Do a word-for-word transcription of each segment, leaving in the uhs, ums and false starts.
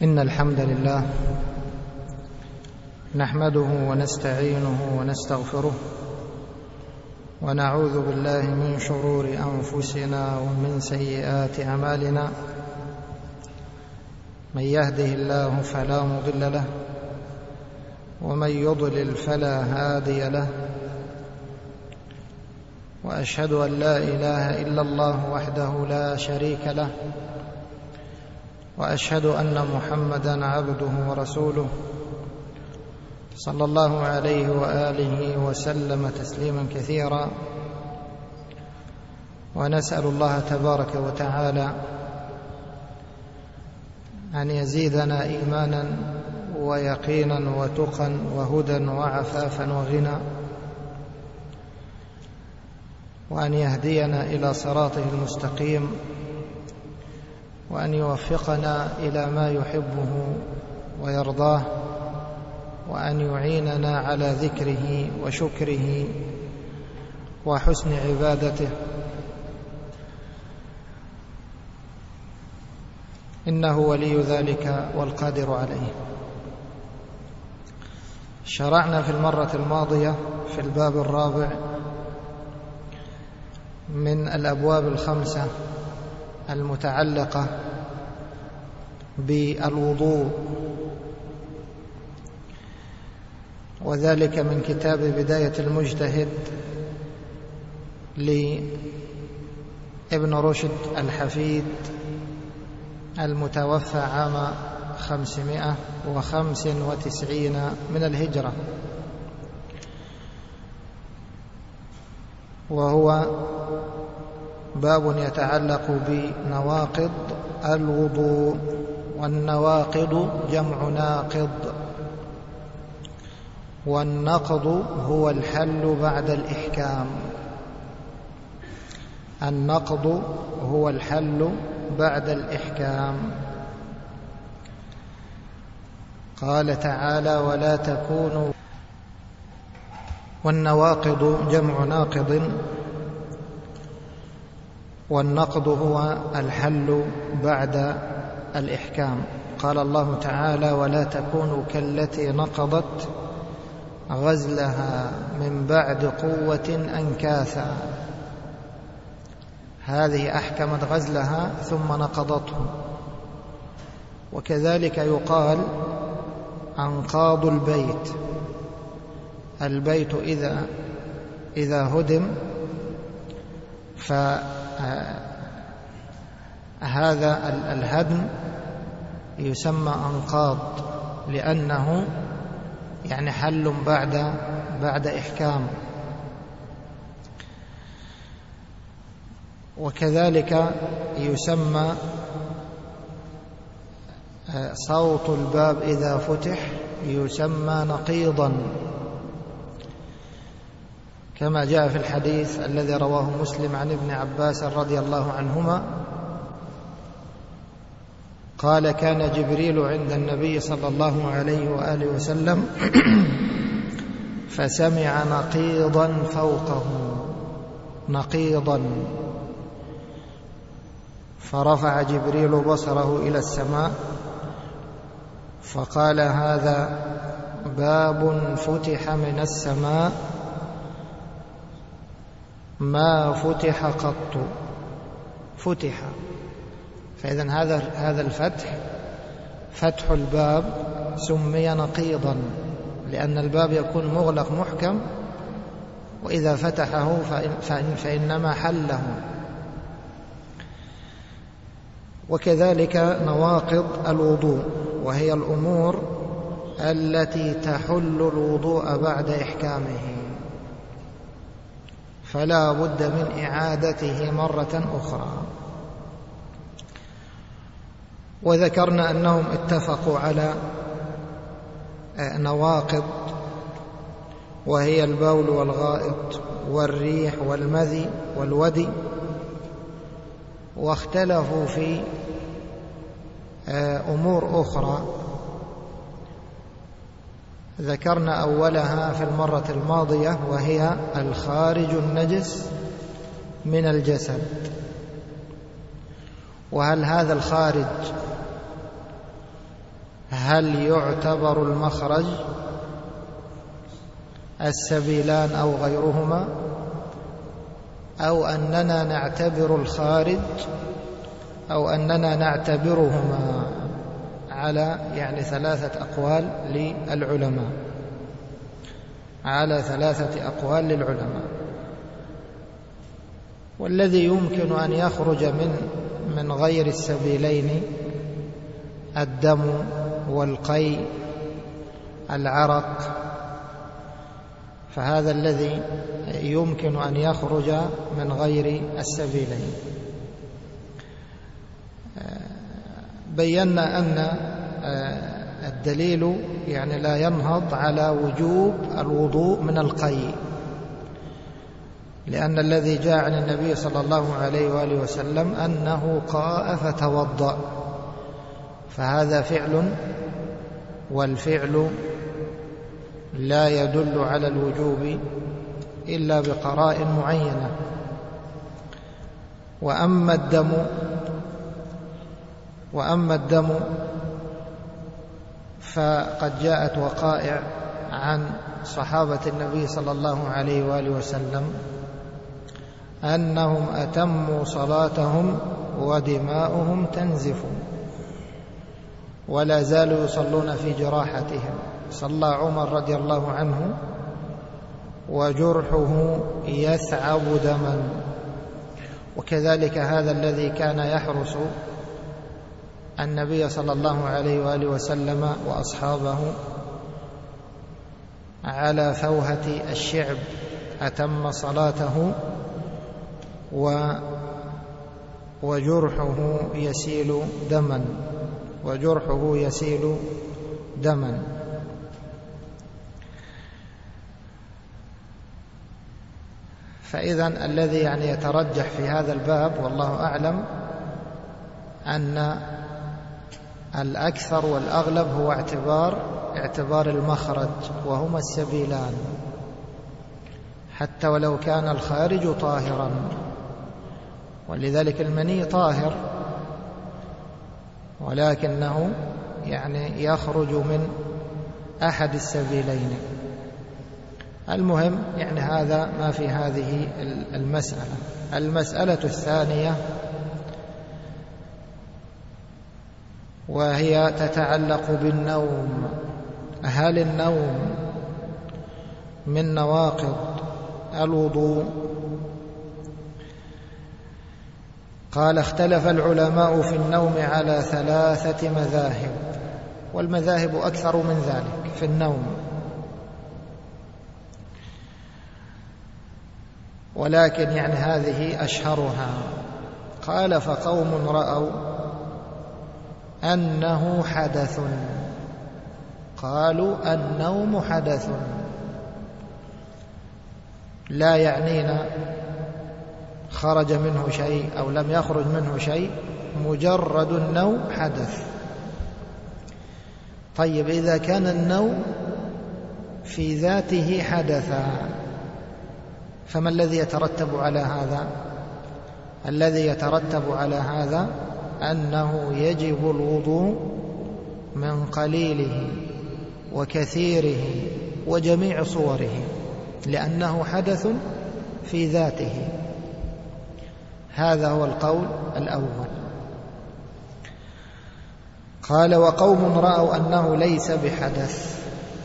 إن الحمد لله نحمده ونستعينه ونستغفره ونعوذ بالله من شرور أنفسنا ومن سيئات أعمالنا. من يهده الله فلا مضل له ومن يضلل فلا هادي له، وأشهد أن لا إله إلا الله وحده لا شريك له، وأشهد أن محمدًا عبده ورسوله صلى الله عليه وآله وسلم تسليمًا كثيرا. ونسأل الله تبارك وتعالى أن يزيدنا إيمانًا ويقينًا وتقى وهدى وعفافًا وغنى، وأن يهدينا إلى صراطه المستقيم، وأن يوفقنا إلى ما يحبه ويرضاه، وأن يعيننا على ذكره وشكره وحسن عبادته، إنه ولي ذلك والقادر عليه. شرعنا في المرة الماضية في الباب الرابع من الأبواب الخمسة المتعلقة بالوضوء، وذلك من كتاب بداية المجتهد لابن رشد الحفيد المتوفى عام خمسمائة وخمس وتسعين من الهجرة، وهو باب يتعلق بنواقض الوضوء. والنواقض جمع ناقض، والنقض هو الحل بعد الإحكام. النقض هو الحل بعد الإحكام. قال تعالى: ولا تكونوا. والنواقض جمع ناقض، والنقض هو الحل بعد الإحكام. قال الله تعالى: ولا تكونوا كالتي نقضت غزلها من بعد قوة أنكاثا. هذه أحكمت غزلها ثم نقضته. وكذلك يقال أنقاض البيت. البيت إذا إذا هدم فهذا الهدم يسمى أنقاض، لأنه يعني حل بعد بعد إحكام. وكذلك يسمى صوت الباب إذا فتح يسمى نقيضا، كما جاء في الحديث الذي رواه مسلم عن ابن عباس رضي الله عنهما قال: كان جبريل عند النبي صلى الله عليه وآله وسلم فسمع نقيضا فوقه، نقيضا، فرفع جبريل بصره إلى السماء فقال: هذا باب فتح من السماء ما فتح قط. فتح، فإذن هذا هذا الفتح فتح الباب سمي نقيضا، لأن الباب يكون مغلق محكم، وإذا فتحه فإن فإنما حله. وكذلك نواقض الوضوء، وهي الأمور التي تحل الوضوء بعد إحكامه، فلا بد من إعادته مرة أخرى. وذكرنا أنهم اتفقوا على نواقض، وهي البول والغائط والريح والمذي والودي، واختلفوا في أمور أخرى. ذكرنا أولها في المرة الماضية، وهي الخارج النجس من الجسد. وهل هذا الخارج هل يعتبر المخرج السبيلان أو غيرهما، أو أننا نعتبر الخارج، أو أننا نعتبرهما، على يعني ثلاثة أقوال للعلماء على ثلاثة أقوال للعلماء. والذي يمكن أن يخرج من من غير السبيلين الدم والقيء العرق، فهذا الذي يمكن أن يخرج من غير السبيلين. بينا أن الدليل يعني لا ينهض على وجوب الوضوء من القيء، لأن الذي جاء عن النبي صلى الله عليه وآله وسلم أنه قاء فتوضأ، فهذا فعل، والفعل لا يدل على الوجوب إلا بقرائن معينة. وأما الدم وأما الدم فقد جاءت وقائع عن صحابة النبي صلى الله عليه وآله وسلم أنهم أتموا صلاتهم ودماؤهم تنزف، ولا زالوا يصلون في جراحتهم. صلى عمر رضي الله عنه وجرحه يثعب دما، وكذلك هذا الذي كان يحرس النبي صلى الله عليه وآله وسلم وأصحابه على فوهة الشعب أتم صلاته وجرحه يسيل دما وجرحه يسيل دما فإذا الذي يعني يترجح في هذا الباب والله أعلم أن الأكثر والأغلب هو اعتبار اعتبار المخرج، وهما السبيلان، حتى ولو كان الخارج طاهرا. ولذلك المني طاهر، ولكنه يعني يخرج من أحد السبيلين. المهم يعني هذا ما في هذه المسألة. المسألة الثانية وهي تتعلق بالنوم. هل النوم من نواقض الوضوء؟ قال: اختلف العلماء في النوم على ثلاثة مذاهب، والمذاهب أكثر من ذلك في النوم، ولكن يعني هذه أشهرها. قال: فقوم رأوا أنه حدث، قالوا النوم حدث، لا يعنينا خرج منه شيء أو لم يخرج منه شيء، مجرد النوم حدث. طيب إذا كان النوم في ذاته حدثا، فما الذي يترتب على هذا؟ الذي يترتب على هذا أنه يجب الوضوء من قليله وكثيره وجميع صوره، لأنه حدث في ذاته. هذا هو القول الأول. قال: وقوم رأوا أنه ليس بحدث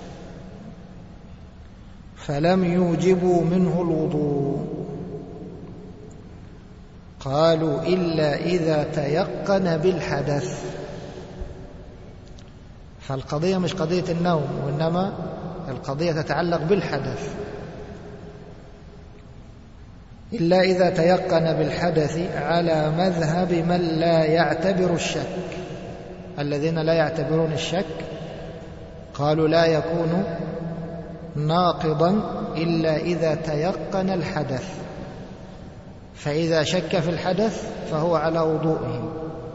فلم يوجبوا منه الوضوء، قالوا إلا إذا تيقن بالحدث. فالقضية مش قضية النوم، وإنما القضية تتعلق بالحدث. إلا إذا تيقن بالحدث على مذهب من لا يعتبر الشك. الذين لا يعتبرون الشك قالوا لا يكون ناقضا إلا إذا تيقن الحدث، فإذا شك في الحدث فهو على وضوئه.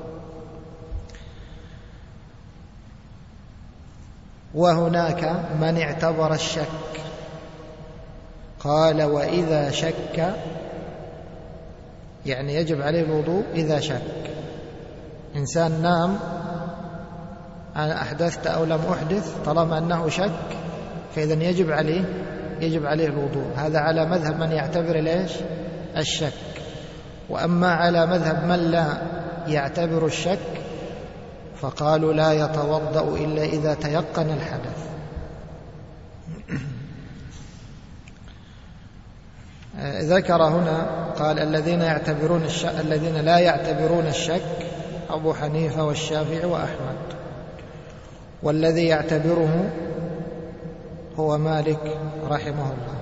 وهناك من اعتبر الشك، قال: وإذا شك يعني يجب عليه الوضوء إذا شك. إنسان نام أنا أحدثت أو لم أحدث، طالما أنه شك فإذن يجب عليه يجب عليه الوضوء. هذا على مذهب من يعتبر ليش الشك. وأما على مذهب من لا يعتبر الشك فقالوا لا يتوضأ إلا إذا تيقن الحدث. ذكر هنا قال الذين يعتبرون الشك الذين لا يعتبرون الشك أبو حنيفة والشافعي وأحمد، والذي يعتبره هو مالك رحمه الله.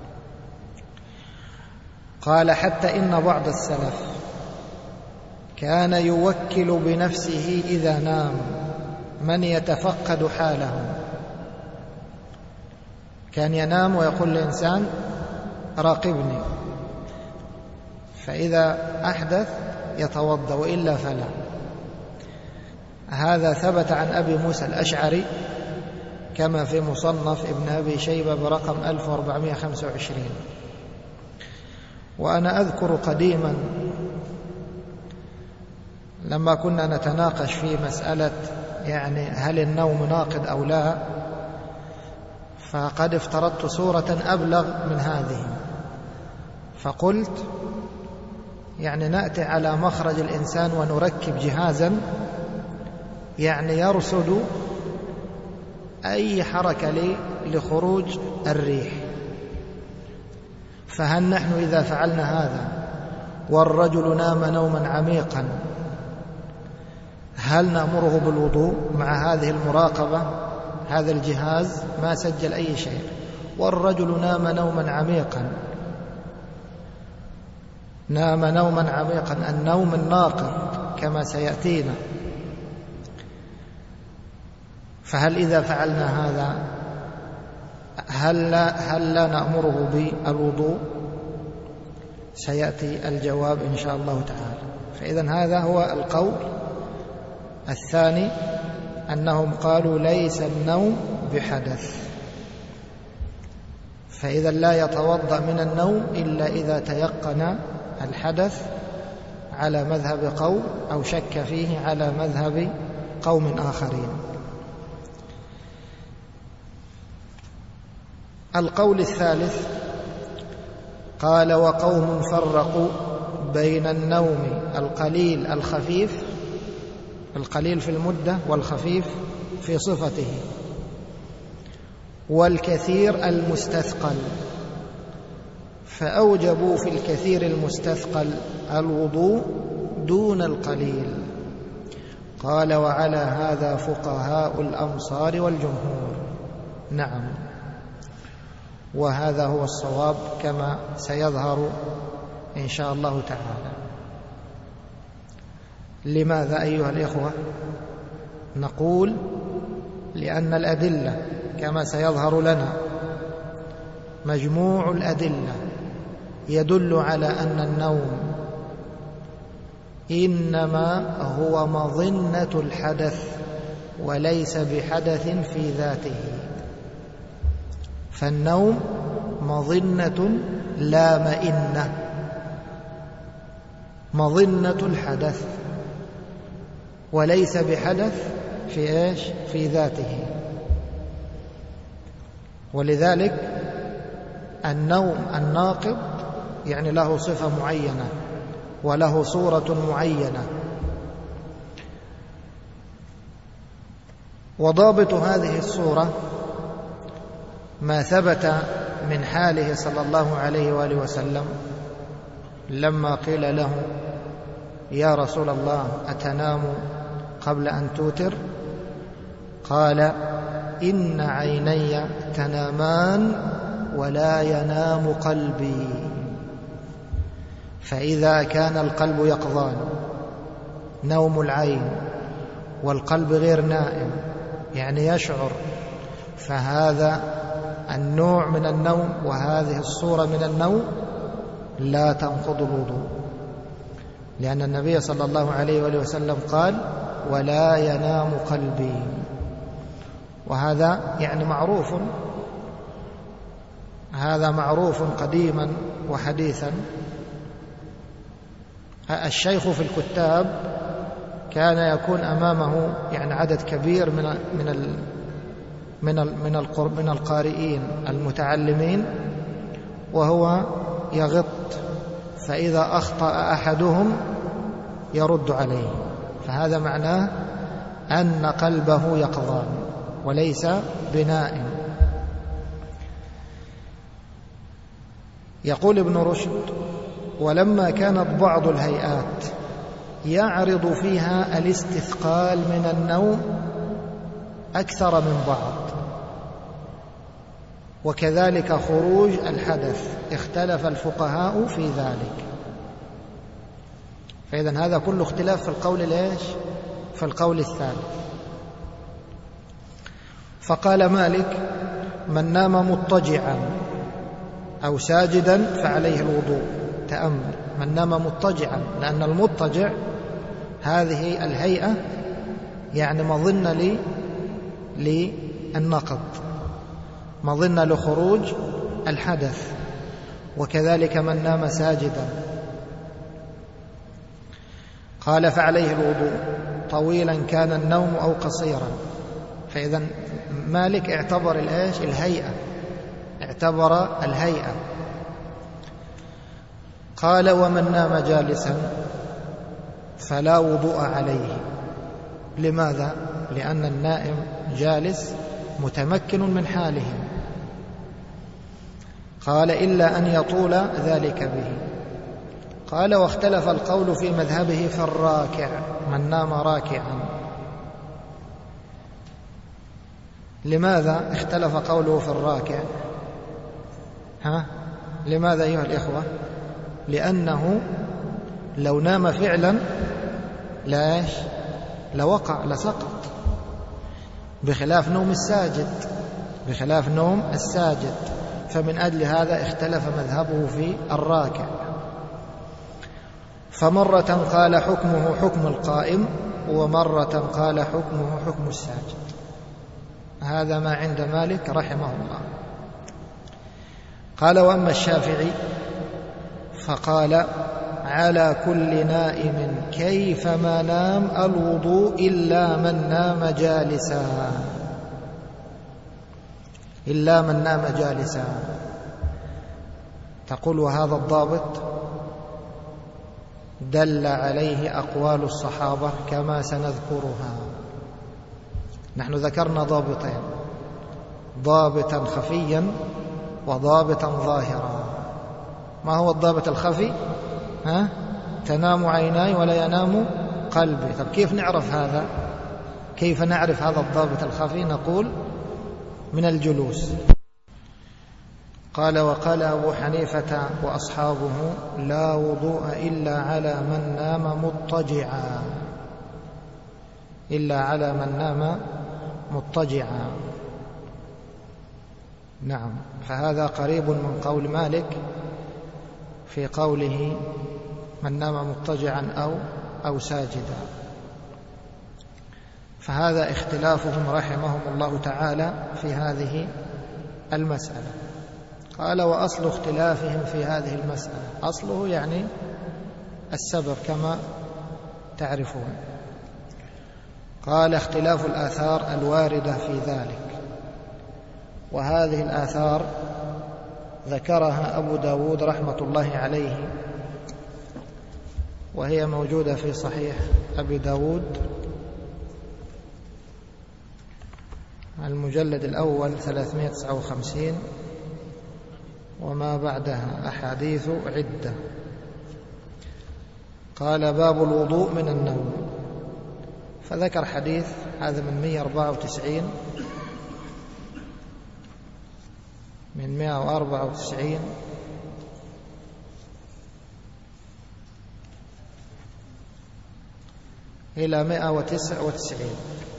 قال حتى إن بعض السلف كان يوكل بنفسه إذا نام من يتفقد حاله، كان ينام ويقول للإنسان راقبني، فإذا أحدث يتوضأ وإلا فلا. هذا ثبت عن أبي موسى الأشعري كما في مصنف ابن أبي شيبة برقم ألف وأربعمائة وخمسة وعشرين. وأنا أذكر قديما لما كنا نتناقش في مسألة يعني هل النوم ناقض أو لا، فقد افترضت صورة أبلغ من هذه، فقلت يعني نأتي على مخرج الإنسان ونركب جهازا يعني يرصد أي حركة لخروج الريح، فهل نحن إذا فعلنا هذا والرجل نام نوما عميقا هل نأمره بالوضوء مع هذه المراقبة؟ هذا الجهاز ما سجل أي شيء، والرجل نام نوما عميقا نام نوما عميقا النوم الناقض كما سيأتينا، فهل إذا فعلنا هذا هل لا, هل لا نأمره بالوضوء؟ سيأتي الجواب إن شاء الله تعالى. فإذن هذا هو القول الثاني، أنهم قالوا ليس النوم بحدث، فإذا لا يتوضأ من النوم إلا إذا تيقن الحدث على مذهب قوم أو شك فيه على مذهب قوم آخرين. القول الثالث قال وقوم فرقوا بين النوم القليل الخفيف، القليل في المدة والخفيف في صفته، والكثير المستثقل، فأوجبوا في الكثير المستثقل الوضوء دون القليل. قال وعلى هذا فقهاء الأمصار والجمهور. نعم، وهذا هو الصواب كما سيظهر إن شاء الله تعالى. لماذا أيها الإخوة؟ نقول لأن الأدلة كما سيظهر لنا مجموع الأدلة يدل على أن النوم إنما هو مظنة الحدث وليس بحدث في ذاته، فالنوم مظنة لا مئنة، مظنة الحدث وليس بحدث في إيش؟ في ذاته. ولذلك النوم الناقض يعني له صفة معينة وله صورة معينة، وضابط هذه الصورة ما ثبت من حاله صلى الله عليه وآله وسلم لما قيل له يا رسول الله أتنام قبل أن توتر؟ قال إن عيني تنامان ولا ينام قلبي. فإذا كان القلب يقظان نوم العين والقلب غير نائم يعني يشعر، فهذا النوع من النوم وهذه الصورة من النوم لا تنقض الوضوء، لأن النبي صلى الله عليه وآله وسلم قال ولا ينام قلبي، وهذا يعني معروف، هذا معروف قديما وحديثا. الشيخ في الكتاب كان يكون أمامه يعني عدد كبير من من ال من ال من من القارئين المتعلمين، وهو يغط، فإذا أخطأ أحدهم يرد عليه، فهذا معناه أن قلبه يقظان وليس بنائم. يقول ابن رشد: ولما كانت بعض الهيئات يعرض فيها الاستثقال من النوم أكثر من بعض، وكذلك خروج الحدث، اختلف الفقهاء في ذلك. فإذن هذا كله اختلاف في القول ليش؟ في القول الثالث. فقال مالك: من نام مضطجعا أو ساجدا فعليه الوضوء. تأمل، من نام مضطجعا، لأن المضطجع هذه الهيئة يعني مظنة لي للنقض، مظنة لخروج الحدث. وكذلك من نام ساجدا. قال: فعليه الوضوء طويلا كان النوم أو قصيرا. فإذا مالك اعتبر الإيش؟ الهيئة، اعتبر الهيئة. قال: ومن نام جالسا فلا وضوء عليه. لماذا؟ لأن النائم جالس متمكن من حاله. قال: إلا أن يطول ذلك به. قال: واختلف القول في مذهبه في الراكع، من نام راكعا. لماذا اختلف قوله في الراكع؟ ها؟ لماذا أيها الإخوة؟ لأنه لو نام فعلا لاش لوقع لسقط، بخلاف نوم الساجد، بخلاف نوم الساجد. فمن أجل هذا اختلف مذهبه في الراكع. فمرة قال حكمه حكم القائم، ومرة قال حكمه حكم الساجد. هذا ما عند مالك رحمه الله. قال: وأما الشافعي فقال: على كل نائم كيفما نام الوضوء إلا من نام جالسا، إلا من نام جالسا. تقول: وهذا الضابط دل عليه أقوال الصحابة كما سنذكرها. نحن ذكرنا ضابطين: ضابطا خفيا وضابطا ظاهرا. ما هو الضابط الخفي؟ ها؟ تنام عيناي ولا ينام قلبي. طب كيف نعرف هذا؟ كيف نعرف هذا الضابط الخفي؟ نقول: من الجلوس. قال: وقال أبو حنيفة وأصحابه: لا وضوء إلا على من نام مضطجعا، إلا على من نام مضطجعا. نعم، فهذا قريب من قول مالك في قوله من نام مضطجعا أو أو ساجدا. فهذا اختلافهم رحمهم الله تعالى في هذه المسألة. قال: وأصل اختلافهم في هذه المسألة، أصله يعني السبب كما تعرفون. قال: اختلاف الآثار الواردة في ذلك. وهذه الآثار ذكرها أبو داود رحمة الله عليه، وهي موجودة في صحيح أبي داود المجلد الأول ثلاثمائة وتسعة وخمسين، وما بعدها أحاديث عدة. قال: باب الوضوء من النوم. فذكر حديث هذا من مئة وأربعة وتسعين من مئة وأربعة وتسعين إلى مئة وتسعة وتسعين.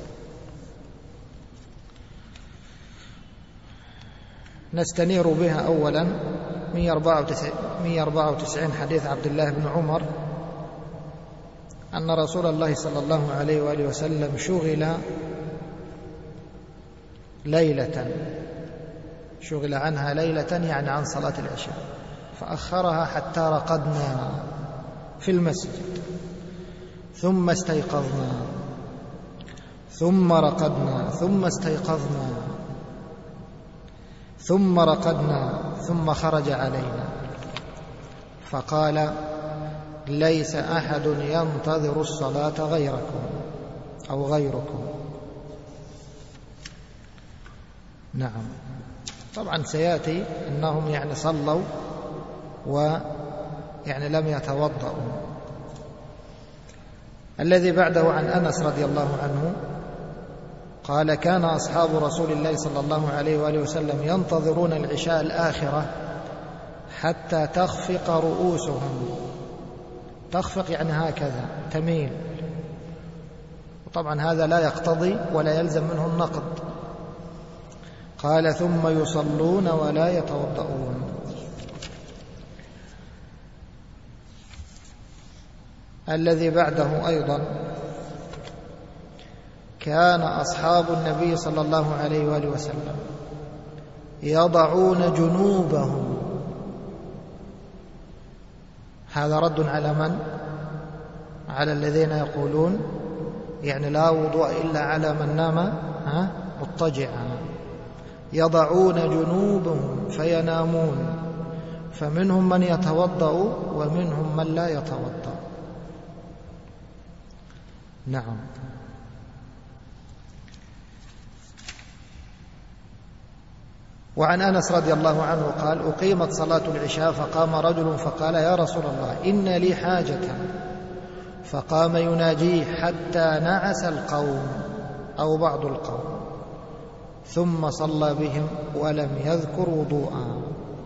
نستنير بها أولا مئة وأربعة وتسعين حديث عبد الله بن عمر أن رسول الله صلى الله عليه وآله وسلم شغل ليلة، شغل عنها ليلة يعني عن صلاة ثم استيقظنا ثم رقدنا ثم استيقظنا ثم رقدنا ثم خرج علينا فقال: ليس أحد ينتظر الصلاة غيركم أو غيركم. نعم، طبعا سيأتي أنهم يعني صلوا ويعني لم يتوضأوا. الذي بعده عن أنس رضي الله عنه قال: كان أصحاب رسول الله صلى الله عليه وآله وسلم ينتظرون العشاء الآخرة حتى تخفق رؤوسهم. تخفق يعني هكذا تميل، وطبعا هذا لا يقتضي ولا يلزم منه النقض. قال: ثم يصلون ولا يتوضؤون. الذي بعده أيضا: كان أصحاب النبي صلى الله عليه وآله وسلم يضعون جنوبهم. هذا رد على من؟ على الذين يقولون يعني لا وضوء إلا على من نام مضطجعا. يضعون جنوبهم فينامون، فمنهم من يتوضأ ومنهم من لا يتوضأ. نعم. وعن أنس رضي الله عنه قال: أقيمت صلاة العشاء فقام رجل فقال: يا رسول الله، إن لي حاجة. فقام يناجيه حتى نعس القوم أو بعض القوم، ثم صلى بهم ولم يذكر وضوءا.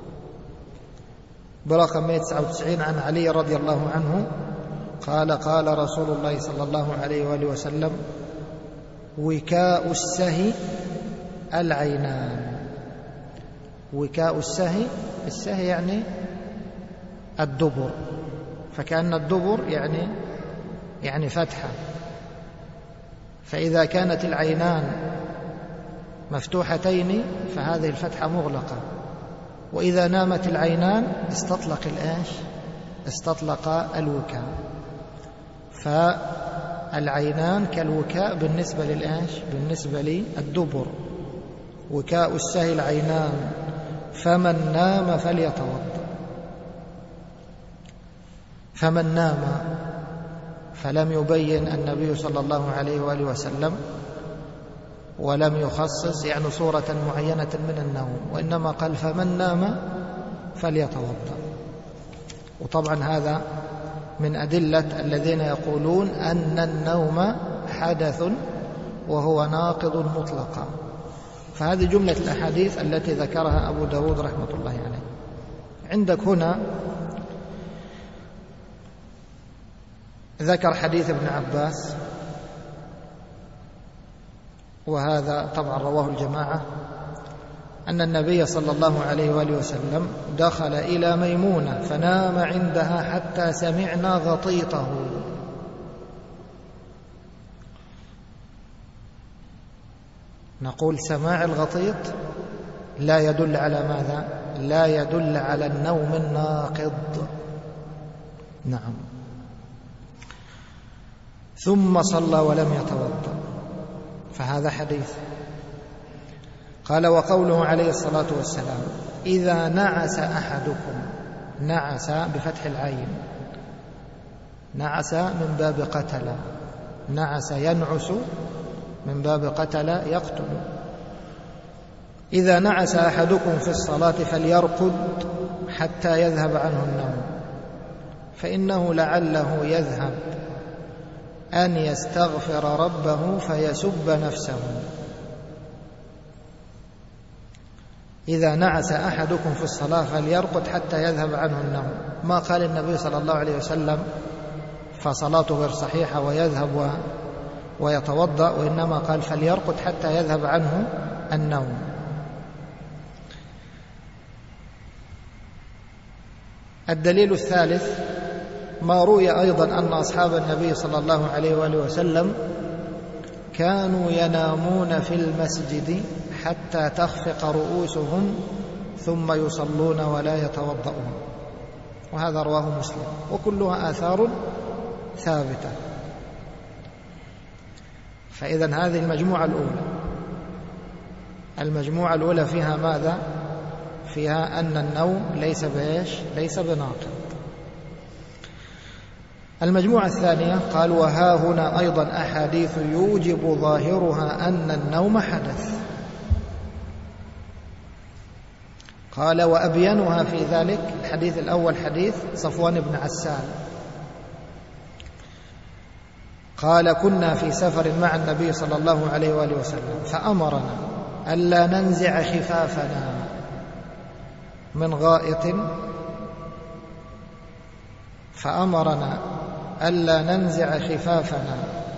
برقم مئة وتسعة وتسعين عن علي رضي الله عنه قال: قال رسول الله صلى الله عليه وآله وسلم: وكاء السهي العينان. وكاء السهي، السهي يعني الدبر، فكأن الدبر يعني يعني فتحة، فإذا كانت العينان مفتوحتين فهذه الفتحة مغلقة، وإذا نامت العينان استطلق الآش استطلق الوكاء. فالعينان كالوكاء بالنسبة للآش بالنسبة للدبر. وكاء السهي العينان، فمن نام فليتوضأ. فمن نام، فلم يبين النبي صلى الله عليه وآله وسلم ولم يخصص يعني صورة معينة من النوم، وإنما قال: فمن نام فليتوضأ. وطبعا هذا من أدلة الذين يقولون أن النوم حدث وهو ناقض مطلقا. فهذه جملة الأحاديث التي ذكرها أبو داود رحمة الله عليه. عندك هنا ذكر حديث ابن عباس، وهذا طبعا رواه الجماعة، أن النبي صلى الله عليه وآله وسلم دخل إلى ميمونة فنام عندها حتى سمعنا غطيطه. نقول سماع الغطيط لا يدل على ماذا؟ لا يدل على النوم الناقض. نعم. ثم صلى ولم يتوضأ، فهذا حديث. قال: وقوله عليه الصلاة والسلام: إذا نعس أحدكم. نعس بفتح العين، نعس من باب قتل، نعس ينعس من باب قتل يقتل. إذا نعس أحدكم في الصلاة فليرقد حتى يذهب عنه النوم، فإنه لعله يذهب أن يستغفر ربه فيسب نفسه. إذا نعس أحدكم في الصلاة فليرقد حتى يذهب عنه النوم. ما قال النبي صلى الله عليه وسلم فصلاته غير صحيحة ويذهب ويتوضأ، وإنما قال فليرقد حتى يذهب عنه النوم. الدليل الثالث ما روي أيضا أن أصحاب النبي صلى الله عليه وآله وسلم كانوا ينامون في المسجد حتى تخفق رؤوسهم ثم يصلون ولا يتوضؤون، وهذا رواه مسلم، وكلها آثار ثابتة. فإذن هذه المجموعة الأولى. المجموعة الأولى فيها ماذا؟ فيها أن النوم ليس بإيش؟ ليس بناقض. المجموعة الثانية قال وها هنا أيضا أحاديث يوجب ظاهرها أن النوم حدث. قال وأبينها في ذلك الحديث الأول حديث صفوان بن عسال قال كنا في سفر مع النبي صلى الله عليه وآله وسلم فأمرنا ألا ننزع خفافنا من غائط فأمرنا ألا ننزع خفافنا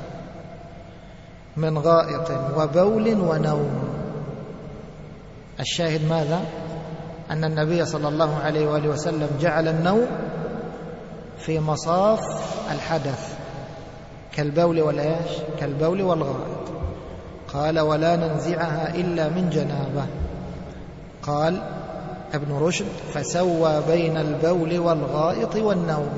من غائط وبول ونوم. الشاهد ماذا؟ أن النبي صلى الله عليه وآله وسلم جعل النوم في مصاف الحدث كالبول والإيش؟ كالبول والغائط. قال ولا ننزعها إلا من جنابه. قال ابن رشد فسوى بين البول والغائط والنوم.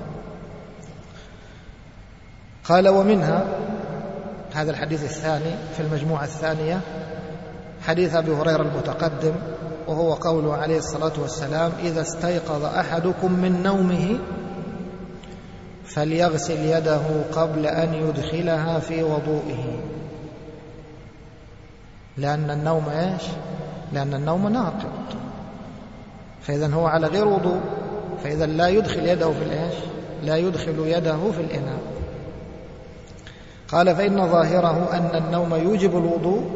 قال ومنها هذا الحديث الثاني في المجموعة الثانية حديث أبي هريرة المتقدم، وهو قوله عليه الصلاة والسلام إذا استيقظ أحدكم من نومه فليغسل يده قبل أن يدخلها في وضوئه، لأن النوم إيش؟ لأن النوم ناقض، فإذا هو على غير وضوء، فإذا لا يدخل يده في الإيش؟ لا يدخل يده في الإناء. قال فإن ظاهره أن النوم يوجب الوضوء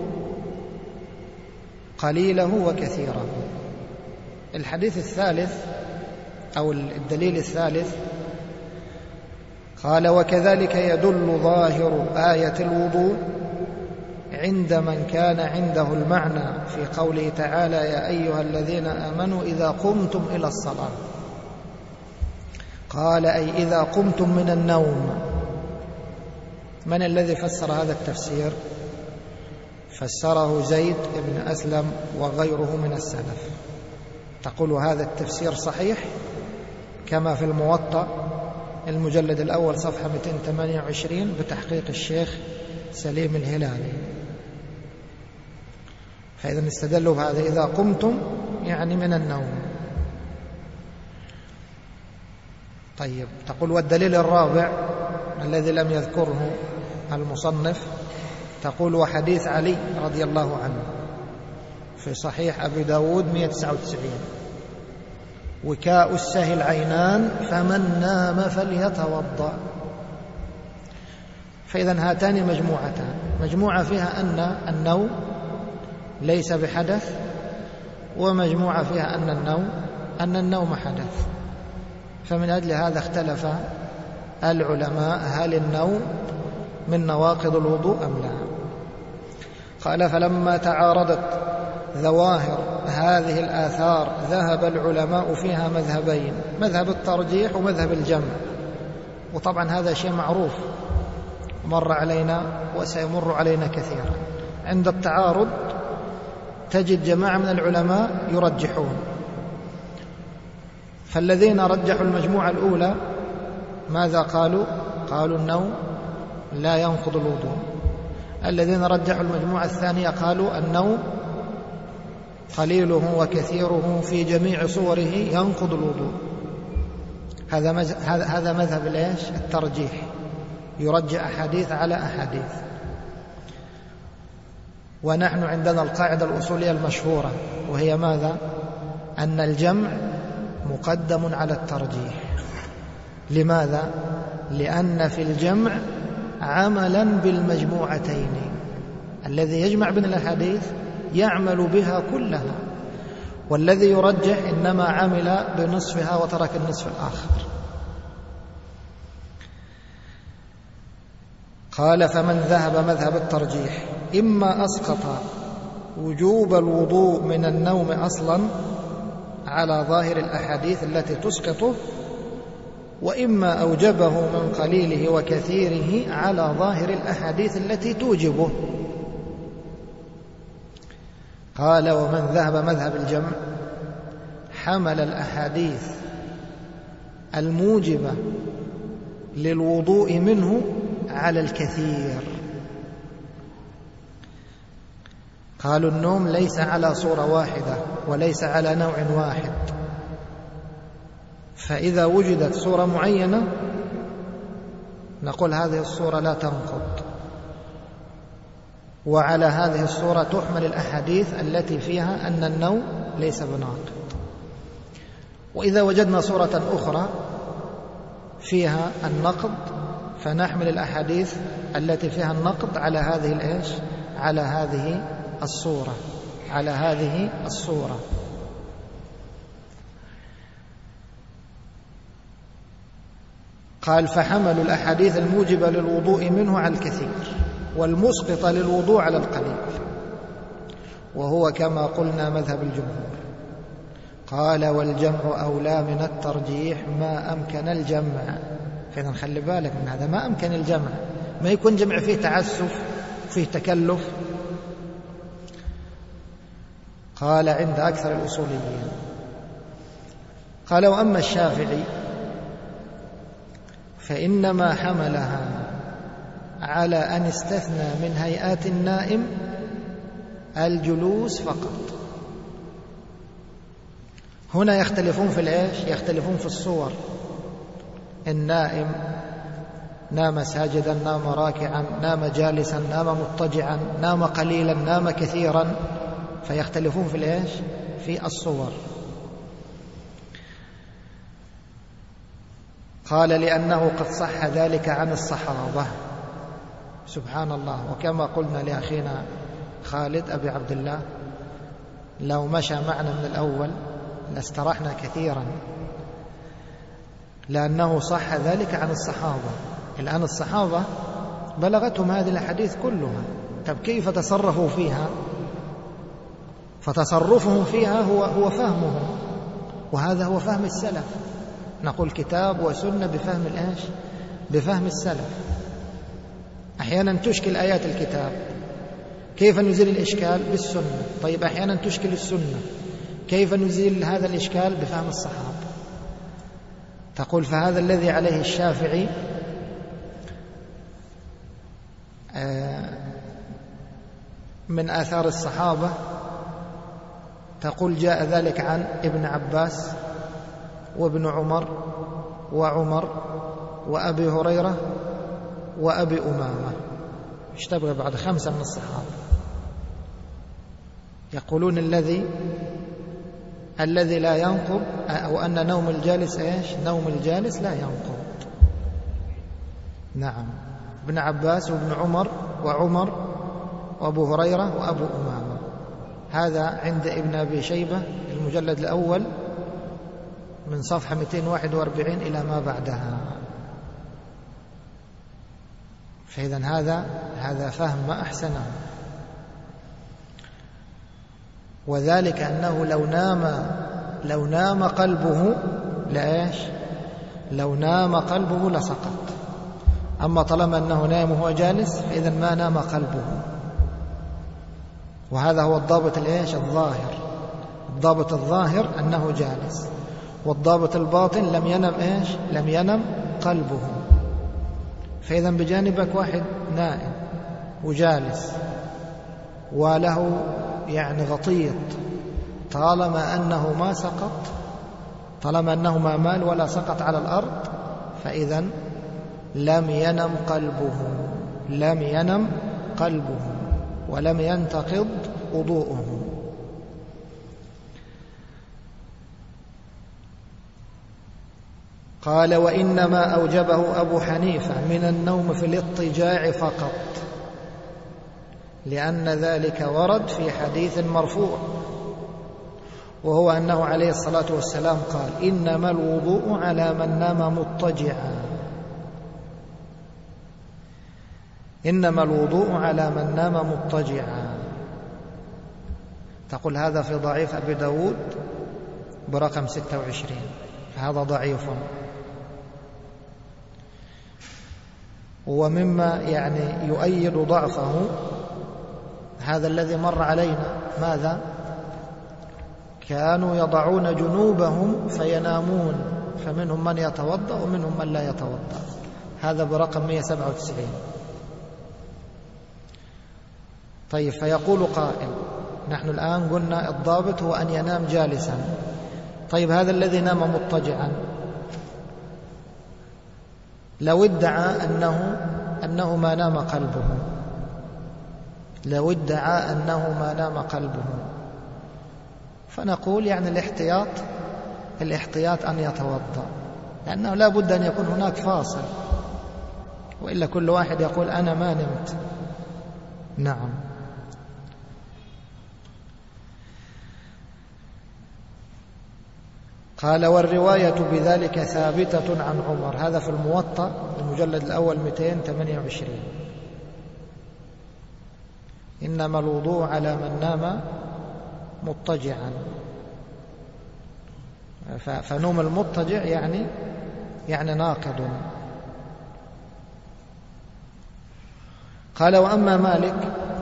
قليله وكثيره. الحديث الثالث أو الدليل الثالث قال وكذلك يدل ظاهر آية الوضوء عند من كان عنده المعنى في قوله تعالى يا أيها الذين آمنوا إذا قمتم إلى الصلاة. قال أي إذا قمتم من النوم. من الذي فسر هذا التفسير؟ فسره زيد بن أسلم وغيره من السلف. تقول هذا التفسير صحيح كما في الموطأ المجلد الأول صفحة مئتين وثمانية وعشرين بتحقيق الشيخ سليم الهلالي. فإذا استدلوا بهذا إذا قمتم يعني من النوم. طيب تقول والدليل الرابع الذي لم يذكره المصنف تقول وحديث علي رضي الله عنه في صحيح أبي داود مئة وتسعة وتسعين وكاء السهل عينان فمن نام فليتوضأ. فإذا هاتان مجموعتان، مجموعة فيها أن النوم ليس بحدث، ومجموعة فيها أن النوم أن النوم حدث. فمن أجل هذا اختلف العلماء هل النوم من نواقض الوضوء أم لا. قال فلما تعارضت ظواهر هذه الآثار ذهب العلماء فيها مذهبين، مذهب الترجيح ومذهب الجمع، وطبعا هذا شيء معروف مر علينا وسيمر علينا كثيرا. عند التعارض تجد جماعة من العلماء يرجحون، فالذين رجحوا المجموعة الأولى ماذا قالوا؟ قالوا النوم لا ينقض الوضوء. الذين رجحوا المجموعة الثانية قالوا النوم قليله وكثيره في جميع صوره ينقض الوضوء. هذا هذا مذهب الايش؟ الترجيح، يرجح أحاديث على أحاديث. ونحن عندنا القاعدة الأصولية المشهورة وهي ماذا؟ أن الجمع مقدم على الترجيح. لماذا؟ لأن في الجمع عملا بالمجموعتين، الذي يجمع بين الأحاديث يعمل بها كلها، والذي يرجح إنما عمل بنصفها وترك النصف الآخر. قال فمن ذهب مذهب الترجيح إما أسقط وجوب الوضوء من النوم أصلا على ظاهر الأحاديث التي تسقطه، وإما أوجبه من قليله وكثيره على ظاهر الأحاديث التي توجبه. قال ومن ذهب مذهب الجمع حمل الأحاديث الموجبة للوضوء منه على الكثير، قالوا النوم ليس على صورة واحدة وليس على نوع واحد، فإذا وجدت صورة معينة نقول هذه الصورة لا تنقض، وعلى هذه الصورة تحمل الأحاديث التي فيها أن النوم ليس بناقض. وإذا وجدنا صورة أخرى فيها النقض فنحمل الأحاديث التي فيها النقض على هذه الإيش؟ على هذه الصورة على هذه الصورة قال فحملوا الأحاديث الموجبة للوضوء منه على الكثير والمسقط للوضوء على القليل، وهو كما قلنا مذهب الجمهور. قال والجمع أولى من الترجيح ما أمكن الجمع. فإذا نخلي بالك من هذا، ما أمكن الجمع، ما يكون جمع فيه تعسف فيه تكلف. قال عند أكثر الأصوليين. قال وأما الشافعي فإنما حملها على أن استثنى من هيئات النائم الجلوس فقط. هنا يختلفون في الإيش؟ يختلفون في الصور. النائم نام ساجدا، نام راكعا، نام جالسا، نام مضطجعا، نام قليلا، نام كثيرا، فيختلفون في الإيش؟ في الصور. قال لأنه قد صح ذلك عن الصحابة. سبحان الله. وكما قلنا لأخينا خالد أبي عبد الله لو مشى معنا من الأول لاسترحنا كثيرا، لأنه صح ذلك عن الصحابة. الآن الصحابة بلغتهم هذه الأحاديث كلها، طب كيف تصرفوا فيها؟ فتصرفهم فيها هو هو فهمهم، وهذا هو فهم السلف. نقول كتاب وسنة بفهم الإيش؟ بفهم السلف. أحيانا تشكل آيات الكتاب، كيف نزيل الإشكال؟ بالسنة. طيب أحيانا تشكل السنة، كيف نزيل هذا الإشكال؟ بفهم الصحابة. تقول فهذا الذي عليه الشافعي من آثار الصحابة. تقول جاء ذلك عن ابن عباس وابن عمر وعمر وأبي هريرة وأبي أمامة. ايش تبغى بعد؟ خمسة من الصحابة يقولون الذي الذي لا ينقض، أو أن نوم الجالس ايش؟ نوم الجالس لا ينقض. نعم، ابن عباس وابن عمر وعمر وأبو هريرة وأبو أمامة. هذا عند ابن أبي شيبة المجلد الأول من صفحة مئتين وواحد وأربعين إلى ما بعدها. فإذا هذا هذا فهم ما أحسنه. وذلك أنه لو نام لو نام قلبه لإيش؟ لو نام قلبه لسقط. أما طالما أنه نام وهو جالس فإذا ما نام قلبه. وهذا هو الضابط الإيش؟ الظاهر. الضابط الظاهر أنه جالس، والضابط الباطن لم ينم إيش؟ لم ينم قلبه. فإذا بجانبك واحد نائم وجالس وله يعني غطيط، طالما أنه ما سقط، طالما أنه ما مال ولا سقط على الأرض، فإذا لم ينم قلبه لم ينم قلبه ولم ينتقض وضوءه. قال وإنما أوجبه أبو حنيفة من النوم في الاضطجاع فقط، لأن ذلك ورد في حديث مرفوع، وهو أنه عليه الصلاة والسلام قال إنما الوضوء على من نام مضطجعا. إنما الوضوء على من نام مضطجعا. تقول هذا في ضعيف أبي داود برقم ستة وعشرين، فهذا ضعيف. ومما يعني يؤيد ضعفه هذا الذي مر علينا، ماذا؟ كانوا يضعون جنوبهم فينامون، فمنهم من يتوضأ ومنهم من لا يتوضأ. هذا برقم مئة وسبعة وتسعين. طيب، فيقول قائل نحن الآن قلنا الضابط هو أن ينام جالسا. طيب هذا الذي نام مضطجعا لو ادعى أنه, أنه ما نام قلبه لو ادعى أنه ما نام قلبه فنقول يعني الاحتياط الاحتياط أن يتوضأ، لأنه لا بد أن يكون هناك فاصل، وإلا كل واحد يقول أنا ما نمت. نعم. قال والرواية بذلك ثابتة عن عمر، هذا في الموطأ المجلد الأول مئتين وثمانية وعشرين. إنما الوضوء على من نام مضطجعا، فنوم المضطجع يعني يعني ناقض. قال وأما مالك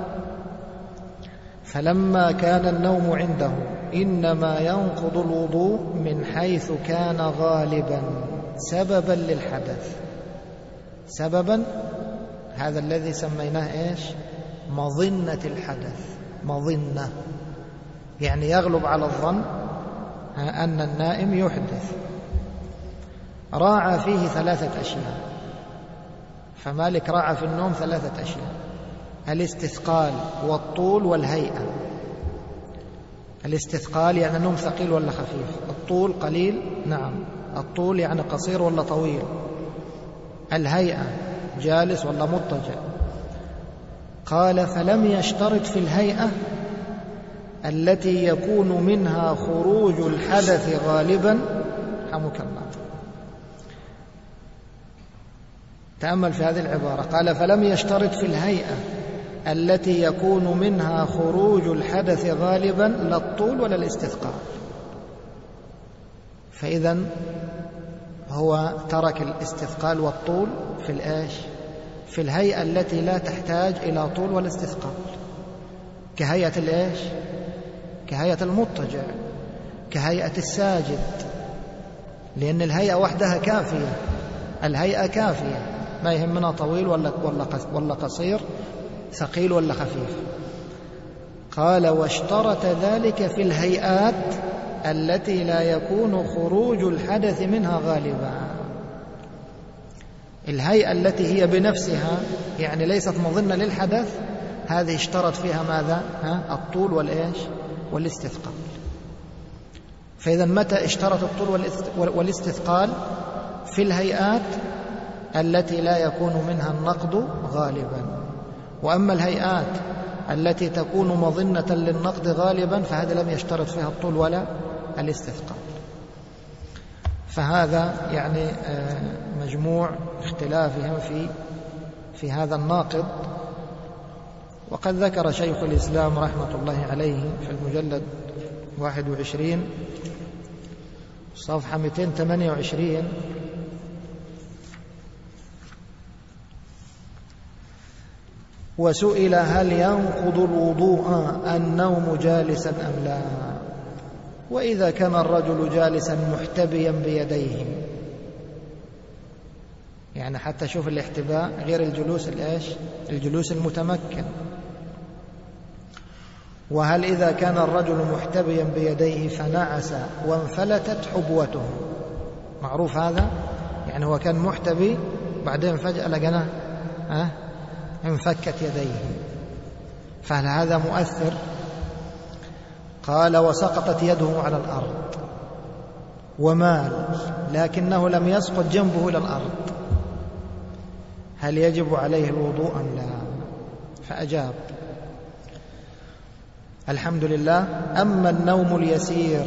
فلما كان النوم عنده إنما ينقض الوضوء من حيث كان غالبا سببا للحدث. سببا هذا الذي سميناه إيش؟ مظنة الحدث. مظنة يعني يغلب على الظن أن النائم يحدث. راعى فيه ثلاثة أشياء، فمالك راعى في النوم ثلاثة أشياء: الاستثقال والطول والهيئة. الاستثقال يعني النوم ثقيل ولا خفيف، الطول قليل نعم، الطول يعني قصير ولا طويل، الهيئة جالس ولا مضطجع. قال فلم يشترط في الهيئة التي يكون منها خروج الحدث غالبا. رحمك الله، تأمل في هذه العبارة. قال فلم يشترط في الهيئة التي يكون منها خروج الحدث غالبا لا الطول ولا الاستثقال. فإذا هو ترك الاستثقال والطول في الآش في الهيئة التي لا تحتاج إلى طول ولا استثقال، كهيئة الإيش؟ كهيئة المضطجع، كهيئة الساجد، لأن الهيئة وحدها كافية. الهيئة كافية، ما يهمنا طويل ولا ولا قصير، ثقيل ولا خفيف. قال واشترط ذلك في الهيئات التي لا يكون خروج الحدث منها غالبا. الهيئة التي هي بنفسها يعني ليست مظنة للحدث، هذه اشترط فيها ماذا؟ ها؟ الطول والإيش؟ والاستثقال. فإذا متى اشترط الطول والاستثقال؟ في الهيئات التي لا يكون منها النقض غالبا. وأما الهيئات التي تكون مظنة للنقض غالبا فهذا لم يشترط فيها الطول ولا الاستثقال. فهذا يعني مجموع اختلافهم في في هذا الناقض. وقد ذكر شيخ الإسلام رحمة الله عليه في المجلد واحد وعشرين صفحة مئتين وثمانية وعشرين: وسئل هل ينقض الوضوء النوم جالسا أم لا؟ وإذا كان الرجل جالسا محتبيا بيديه، يعني حتى شوف الاحتباء غير الجلوس الإيش؟ الجلوس المتمكن. وهل إذا كان الرجل محتبيا بيديه فنعس وانفلتت حبوته؟ معروف هذا، يعني هو كان محتبي بعدين فجأة لقنا ها انفكت يديه، فهل هذا مؤثر؟ قال وسقطت يده على الأرض ومال لكنه لم يسقط جنبه إلى الأرض، هل يجب عليه الوضوء أم لا؟ فأجاب الحمد لله: أما النوم اليسير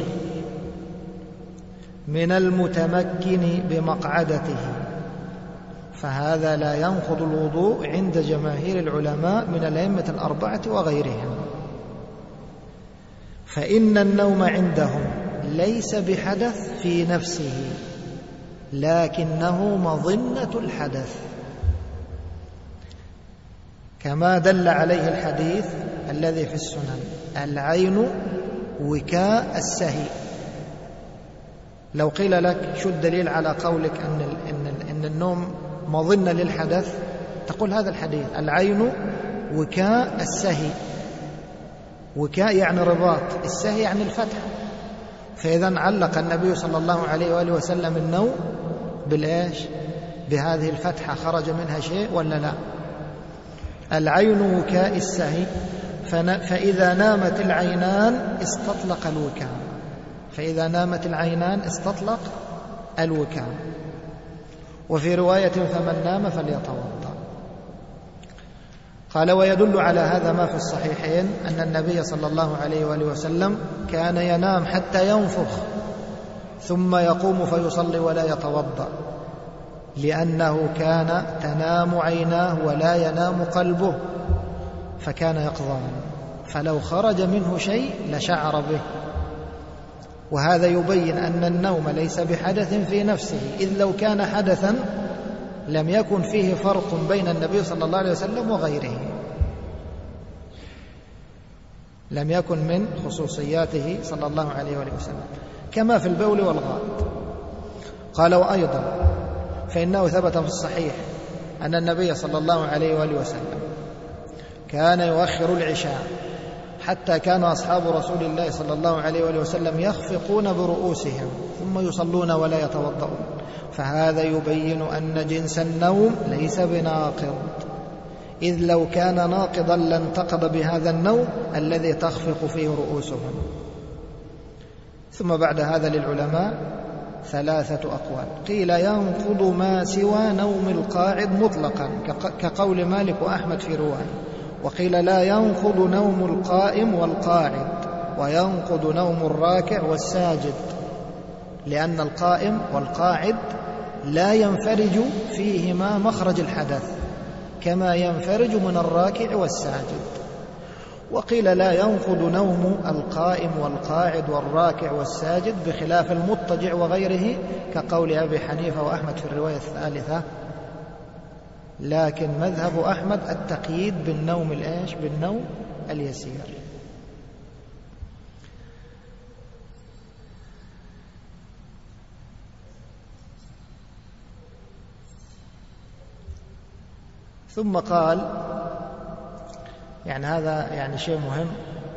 من المتمكن بمقعدته فهذا لا ينقض الوضوء عند جماهير العلماء من الأئمة الأربعة وغيرهم، فإن النوم عندهم ليس بحدث في نفسه لكنه مظنة الحدث، كما دل عليه الحديث الذي في السنن: العين وكاء السهي. لو قيل لك شو الدليل على قولك أن إن النوم مظنة للحدث، تقول هذا الحديث: العين وكاء السهي. وكاء يعني رباط، السهي يعني الفتح. فإذا علق النبي صلى الله عليه وآله وسلم النوم بالإيش؟ بهذه الفتحة، خرج منها شيء ولا لا؟ العين وكاء السهي، فإذا نامت العينان استطلق الوكاء، فإذا نامت العينان استطلق الوكاء. وفي رواية فمن نام فليتوضأ. قال ويدل على هذا ما في الصحيحين أن النبي صلى الله عليه وآله وسلم كان ينام حتى ينفخ ثم يقوم فيصلي ولا يتوضأ، لأنه كان تنام عيناه ولا ينام قلبه، فكان يقظان، فلو خرج منه شيء لشعر به. وهذا يبين أن النوم ليس بحدث في نفسه، إذ لو كان حدثا لم يكن فيه فرق بين النبي صلى الله عليه وسلم وغيره، لم يكن من خصوصياته صلى الله عليه وسلم، كما في البول والغائط. قال وأيضا فإنه ثبت في الصحيح أن النبي صلى الله عليه وآله وسلم كان يؤخر العشاء حتى كان أصحاب رسول الله صلى الله عليه وآله وسلم يخفقون برؤوسهم ثم يصلون ولا يتوضؤون، فهذا يبين أن جنس النوم ليس بناقض، إذ لو كان ناقضا لانتقض بهذا النوم الذي تخفق فيه رؤوسهم. ثم بعد هذا للعلماء ثلاثة أقوال. قيل ينقض ما سوى نوم القاعد مطلقا كقول مالك وأحمد في رواية، وقيل لا ينقض نوم القائم والقاعد، وينقض نوم الراكع والساجد، لأن القائم والقاعد لا ينفرج فيهما مخرج الحدث كما ينفرج من الراكع والساجد. وقيل لا ينقض نوم القائم والقاعد والراكع والساجد بخلاف المضطجع وغيره كقول أبي حنيفة وأحمد في الرواية الثالثة، لكن مذهب أحمد التقييد بالنوم الإيش؟ بالنوم اليسير. ثم قال، يعني هذا يعني شيء مهم،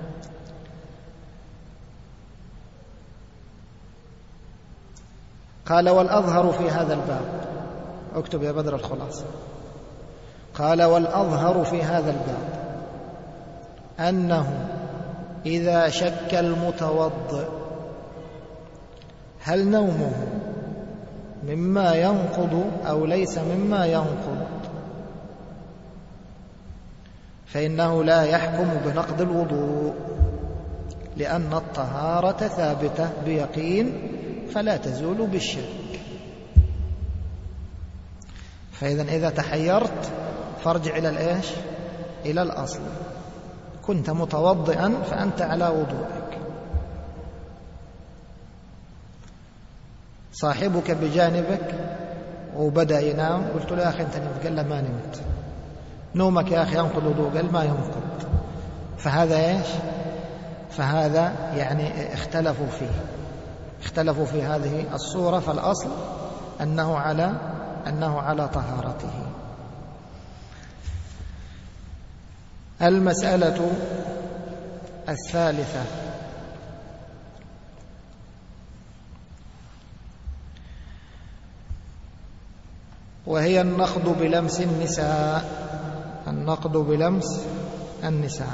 قال والأظهر في هذا الباب، اكتب يا بدر الخلاصة، قال والأظهر في هذا الباب أنه إذا شك المتوضئ هل نومه مما ينقض أو ليس مما ينقض فإنه لا يحكم بنقض الوضوء، لأن الطهارة ثابتة بيقين فلا تزول بالشك. فإذا إذا تحيرت فارجع إلى الإيش؟ إلى الأصل. كنت متوضئا فأنت على وضوءك، صاحبك بجانبك وبدأ ينام، قلت له يا أخي أنت نمت، قال له ما نمت. نومك يا أخي ينقض وضوء، قال ما ينقض. فهذا إيش؟ فهذا يعني اختلفوا فيه، اختلفوا في هذه الصورة، فالأصل أنه على أنه على طهارته. المسألة الثالثة وهي النقض بلمس النساء، النقض بلمس النساء.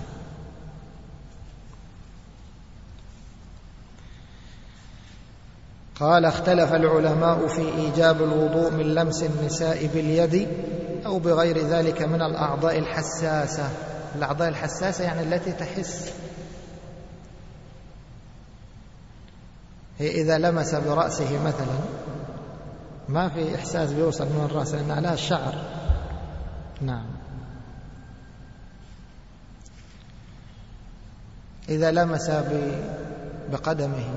قال اختلف العلماء في إيجاب الوضوء من لمس النساء باليد أو بغير ذلك من الأعضاء الحساسة. الأعضاء الحساسة يعني التي تحس، هي إذا لمس برأسه مثلا ما في إحساس بيوصل من الرأس لأن عليها الشعر. نعم. إذا لمس بقدمه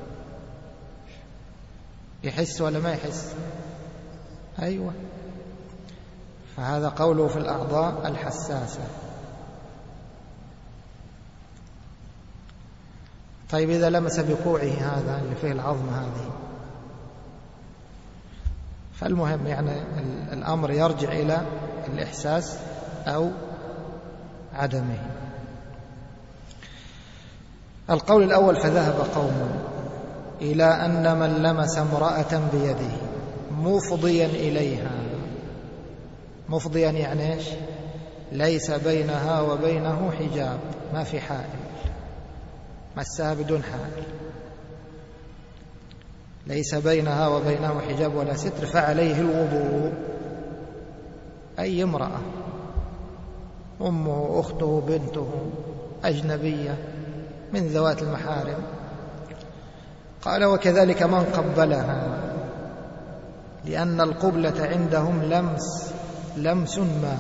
يحس ولا ما يحس؟ أيوة. فهذا قوله في الأعضاء الحساسة. طيب إذا لمس بكوعه هذا اللي فيه العظمة هذه، فالمهم يعني الأمر يرجع إلى الإحساس أو عدمه. القول الأول: فذهب قوم إلى أن من لمس امرأة بيده مفضيا إليها، مفضيا يعني إيش؟ ليس بينها وبينه حجاب، ما في حائل، مسها بدون حائل، ليس بينها وبينه حجاب ولا ستر، فعليه الوضوء. أي امرأة، أمه، أخته، بنته، أجنبية من ذوات المحارم. قال: وكذلك من قبلها، لأن القبلة عندهم لمس لمس ما.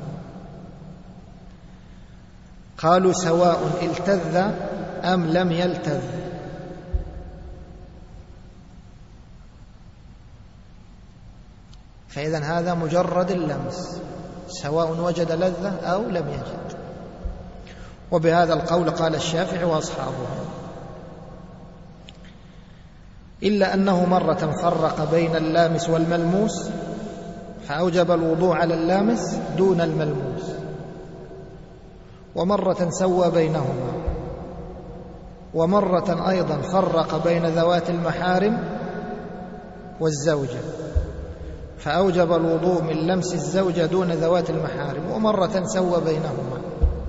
قالوا: سواء التذ أم لم يلتذ. فإذن هذا مجرد اللمس، سواء وجد لذة أو لم يجد. وبهذا القول قال الشافعي وأصحابه، إلا أنه مرة فرق بين اللامس والملموس فأوجب الوضوء على اللامس دون الملموس، ومرة سوى بينهما، ومرة أيضا فرق بين ذوات المحارم والزوجة فأوجب الوضوء من لمس الزوجة دون ذوات المحارم، ومرة سوى بينهما.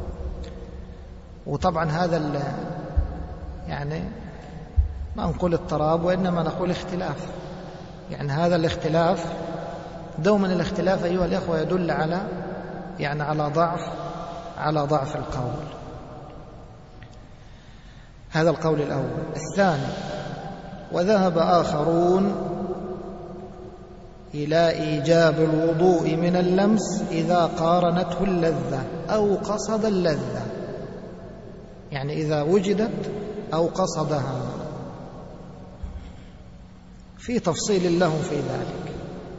وطبعا هذا يعني ما نقول اضطراب، وإنما نقول اختلاف. يعني هذا الاختلاف، دوما الاختلاف أيها الإخوة يدل على يعني على ضعف على ضعف القول. هذا القول الأول. الثاني: وذهب آخرون إلى إيجاب الوضوء من اللمس إذا قارنته اللذة أو قصد اللذة، يعني إذا وجدت أو قصدها، في تفصيل لهم في ذلك.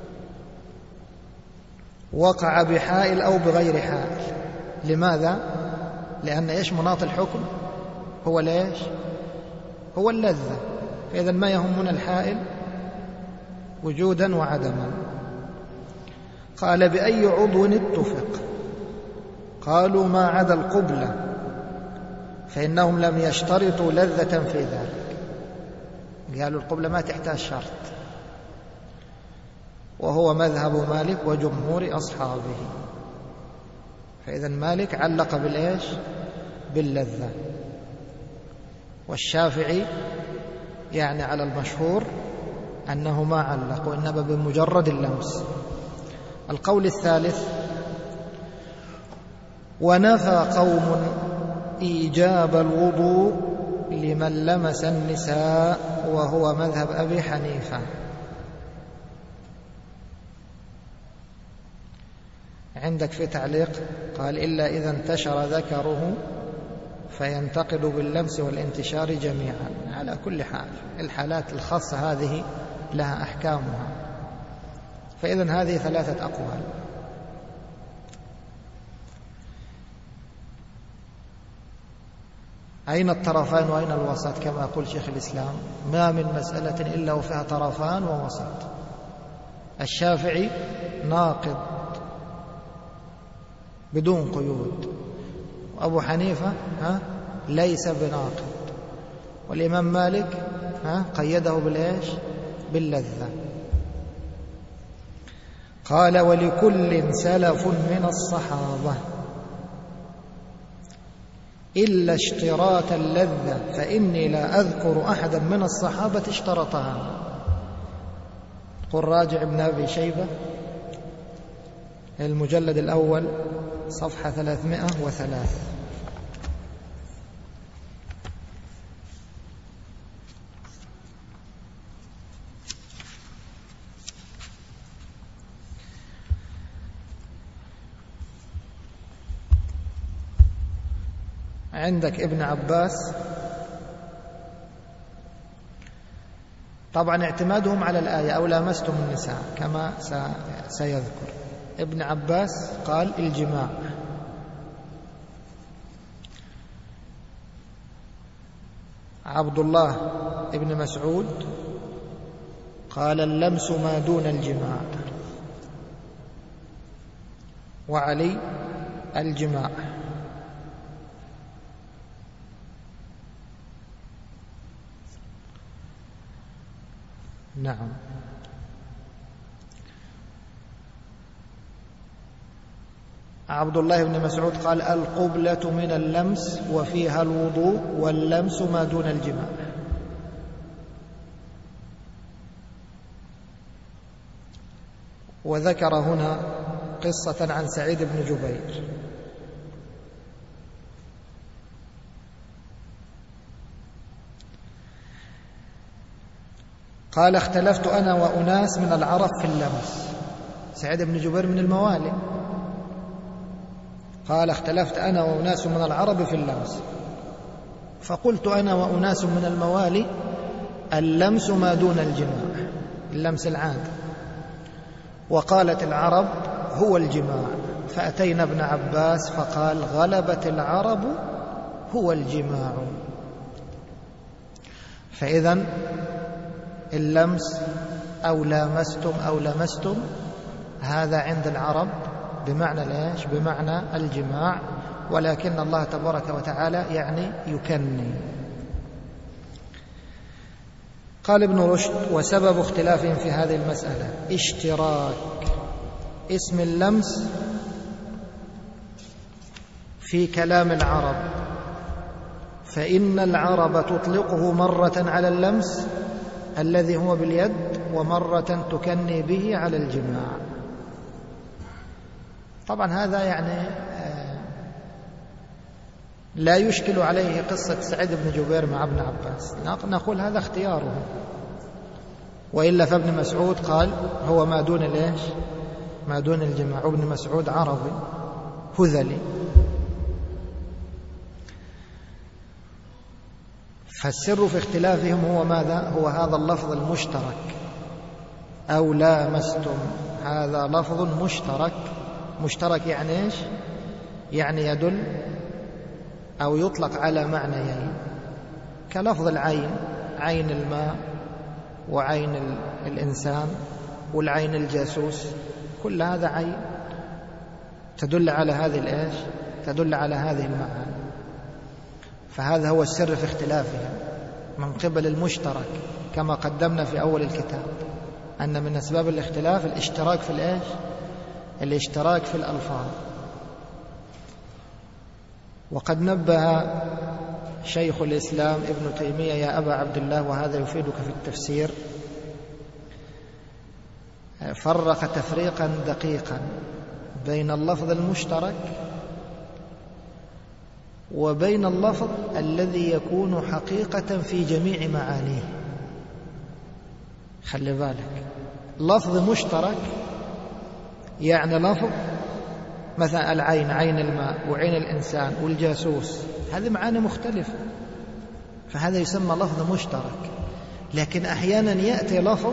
وقع بحائل أو بغير حائل. لماذا؟ لأن إيش مناط الحكم؟ هو ليش؟ هو اللذة. فإذا ما يهمنا الحائل وجودا وعدما. قال: بأي عضو اتفق؟ قالوا: ما عدا القبلة، فإنهم لم يشترطوا لذة في ذلك. قالوا القبلة ما تحتاج شرط، وهو مذهب مالك وجمهور أصحابه. فإذا مالك علق بالإيش؟ باللذة. والشافعي يعني على المشهور أنه ما علق، وإنما بمجرد اللمس. القول الثالث: ونفى قوم إيجاب الوضوء لمن لمس النساء، وهو مذهب أبي حنيفة. عندك في تعليق قال: إلا إذا انتشر ذكره فينتقد باللمس والانتشار جميعا. على كل حال الحالات الخاصة هذه لها أحكامها. فإذن هذه ثلاثة أقوال. أين الطرفان وأين الوسط؟ كما يقول شيخ الإسلام: ما من مسألة إلا وفيها طرفان ووسط. الشافعي ناقض بدون قيود، وأبو حنيفة ها ليس بناقض، والإمام مالك ها قيده بالإيش؟ باللذة. قال: ولكل سلف من الصحابة إلا اشتراط اللذة، فإني لا أذكر أحدا من الصحابة اشترطها. قل راجع ابن أبي شيبة المجلد الأول صفحة ثلاثمائة وثلاثة. عندك ابن عباس، طبعا اعتمادهم على الآية أو لامستم النساء كما سيذكر. ابن عباس قال الجماع، عبد الله ابن مسعود قال اللمس ما دون الجماع، وعلي الجماع. نعم. عبد الله بن مسعود قال: القبلة من اللمس وفيها الوضوء، واللمس ما دون الجماع. وذكر هنا قصة عن سعيد بن جبير. قال: اختلفت أنا وأناس من العرب في اللمس. سعيد بن جبير من الموالي. قال: اختلفت أنا وأناس من العرب في اللمس، فقلت أنا وأناس من الموالي: اللمس ما دون الجماع، اللمس العادي. وقالت العرب: هو الجماع. فأتينا ابن عباس فقال: غلبت العرب هو الجماع. فإذن اللمس أو لامستم أو لمستم هذا عند العرب بمعنى ليش؟ بمعنى الجماع، ولكن الله تبارك وتعالى يعني يكني. قال ابن رشد: وسبب اختلافهم في هذه المسألة اشتراك اسم اللمس في كلام العرب، فإن العرب تطلقه مرة على اللمس الذي هو باليد، ومرة تكني به على الجماع. طبعا هذا يعني لا يشكل عليه قصة سعيد بن جبير مع ابن عباس، نقول هذا اختياره، وإلا فابن مسعود قال هو ما دون ليش؟ ما دون الجماع. وابن مسعود عربي هذلي. فالسر في اختلافهم هو ماذا؟ هو هذا اللفظ المشترك، أو لامستم، هذا لفظ مشترك. مشترك يعني إيش؟ يعني يدل أو يطلق على معنيين، كلفظ العين، عين الماء وعين الإنسان والعين الجاسوس، كل هذا عين تدل على هذه الإيش؟ تدل على هذه المعاني. فهذا هو السر في اختلافهم من قبل المشترك، كما قدمنا في أول الكتاب أن من أسباب الاختلاف الاشتراك في الإيش؟ الاشتراك في الألفاظ. وقد نبه شيخ الإسلام ابن تيمية يا أبا عبد الله، وهذا يفيدك في التفسير، فرق تفريقا دقيقا بين اللفظ المشترك وبين اللفظ الذي يكون حقيقة في جميع معانيه. خلي بالك، لفظ مشترك يعني لفظ مثلا العين، عين الماء وعين الإنسان والجاسوس، هذه معاني مختلفة، فهذا يسمى لفظ مشترك. لكن أحيانا يأتي لفظ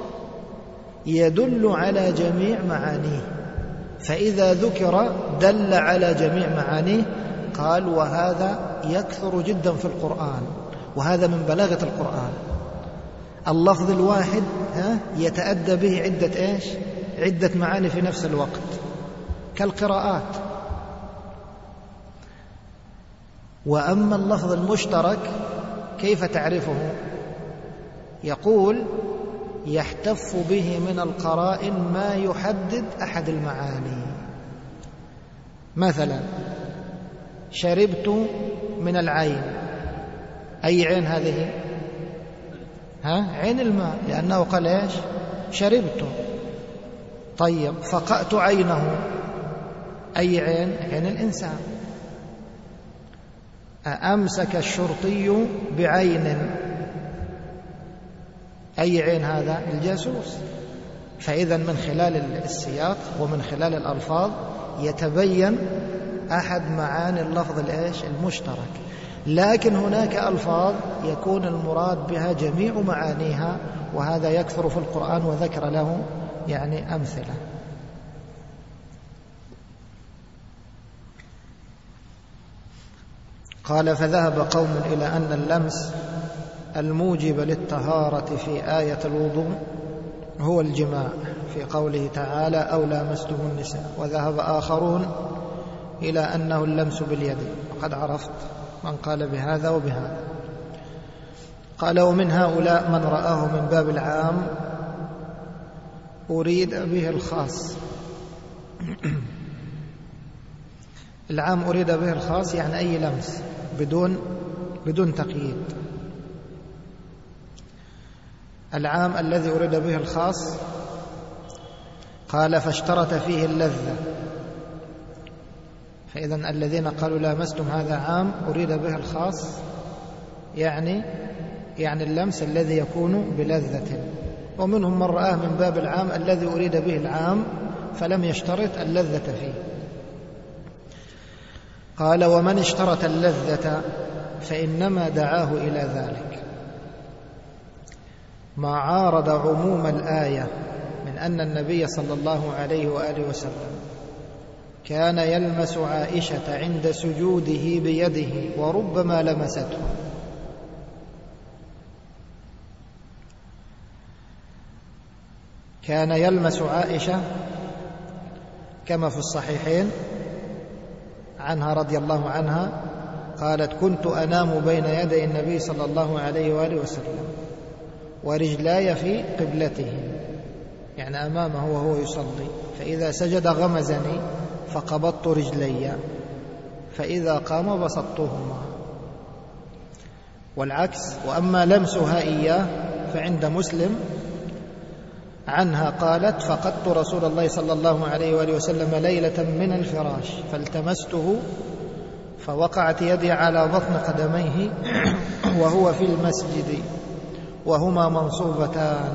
يدل على جميع معانيه، فإذا ذكر دل على جميع معانيه. قال: وهذا يكثر جدا في القرآن، وهذا من بلاغة القرآن. اللفظ الواحد ها يتأدى به عدة إيش؟ عدة معاني في نفس الوقت، كالقراءات. وأما اللفظ المشترك كيف تعرفه؟ يقول: يحتف به من القرائن ما يحدد أحد المعاني. مثلا شربت من العين، أي عين هذه؟ ها؟ عين الماء، لأنه قال إيش؟ شربت. طيب فقأت عينه، أي عين؟ عين الإنسان. أمسك الشرطي بعين، أي عين هذا؟ الجاسوس. فإذا من خلال السياق ومن خلال الألفاظ يتبين أحد معاني اللفظ الإيش؟ المشترك. لكن هناك ألفاظ يكون المراد بها جميع معانيها، وهذا يكثر في القرآن، وذكر له يعني أمثلة. قال: فذهب قوم إلى أن اللمس الموجب للطهارة في آية الوضوء هو الجماع في قوله تعالى: أو لامستم النساء، وذهب آخرون إلى أنه اللمس باليد. وقد عرفت من قال بهذا وبهذا. قال: ومن هؤلاء من رآه من باب العام أريد به الخاص. العام أريد به الخاص يعني أي لمس بدون بدون تقييد. العام الذي أريد به الخاص قال: فاشترط فيه اللذة. فإذا الذين قالوا لامستم هذا عام أريد به الخاص يعني يعني اللمس الذي يكون بلذة. ومنهم من رآه من باب العام الذي أريد به العام فلم يشترط اللذة فيه. قال: ومن اشترط اللذة فإنما دعاه إلى ذلك، ما عارض عموم الآية من أن النبي صلى الله عليه وآله وسلم كان يلمس عائشة عند سجوده بيده وربما لمسته. كان يلمس عائشة كما في الصحيحين عنها رضي الله عنها قالت: كنت أنام بين يدي النبي صلى الله عليه وآله وسلم ورجلاي في قبلته، يعني أمامه وهو يصلي، فإذا سجد غمزني فقبضت رجلي، فإذا قام بسطتهما. والعكس. وأما لمسها إياه فعند مسلم عنها قالت: فقدت رسول الله صلى الله عليه وآله وسلم ليلة من الفراش فالتمسته فوقعت يدي على بطن قدميه وهو في المسجد وهما منصوبتان،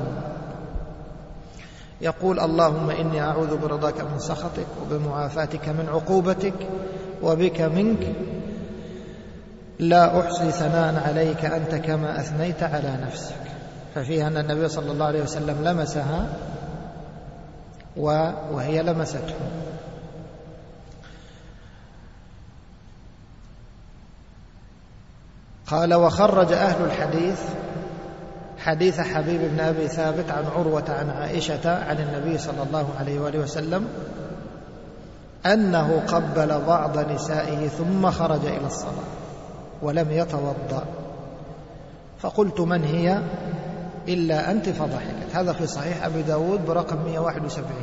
يقول: اللهم إني أعوذ برضاك من سخطك وبمعافاتك من عقوبتك وبك منك، لا أحصي ثناء عليك أنت كما أثنيت على نفسك. ففيها أن النبي صلى الله عليه وسلم لمسها وهي لمسته. قال: وخرج أهل الحديث حديث حبيب بن أبي ثابت عن عروة عن عائشة عن النبي صلى الله عليه وآله وسلم أنه قبل بعض نسائه ثم خرج إلى الصلاة ولم يتوضأ، فقلت: من هي إلا أنت؟ فضحكت. هذا في صحيح أبي داود برقم مئة وواحد وسبعين.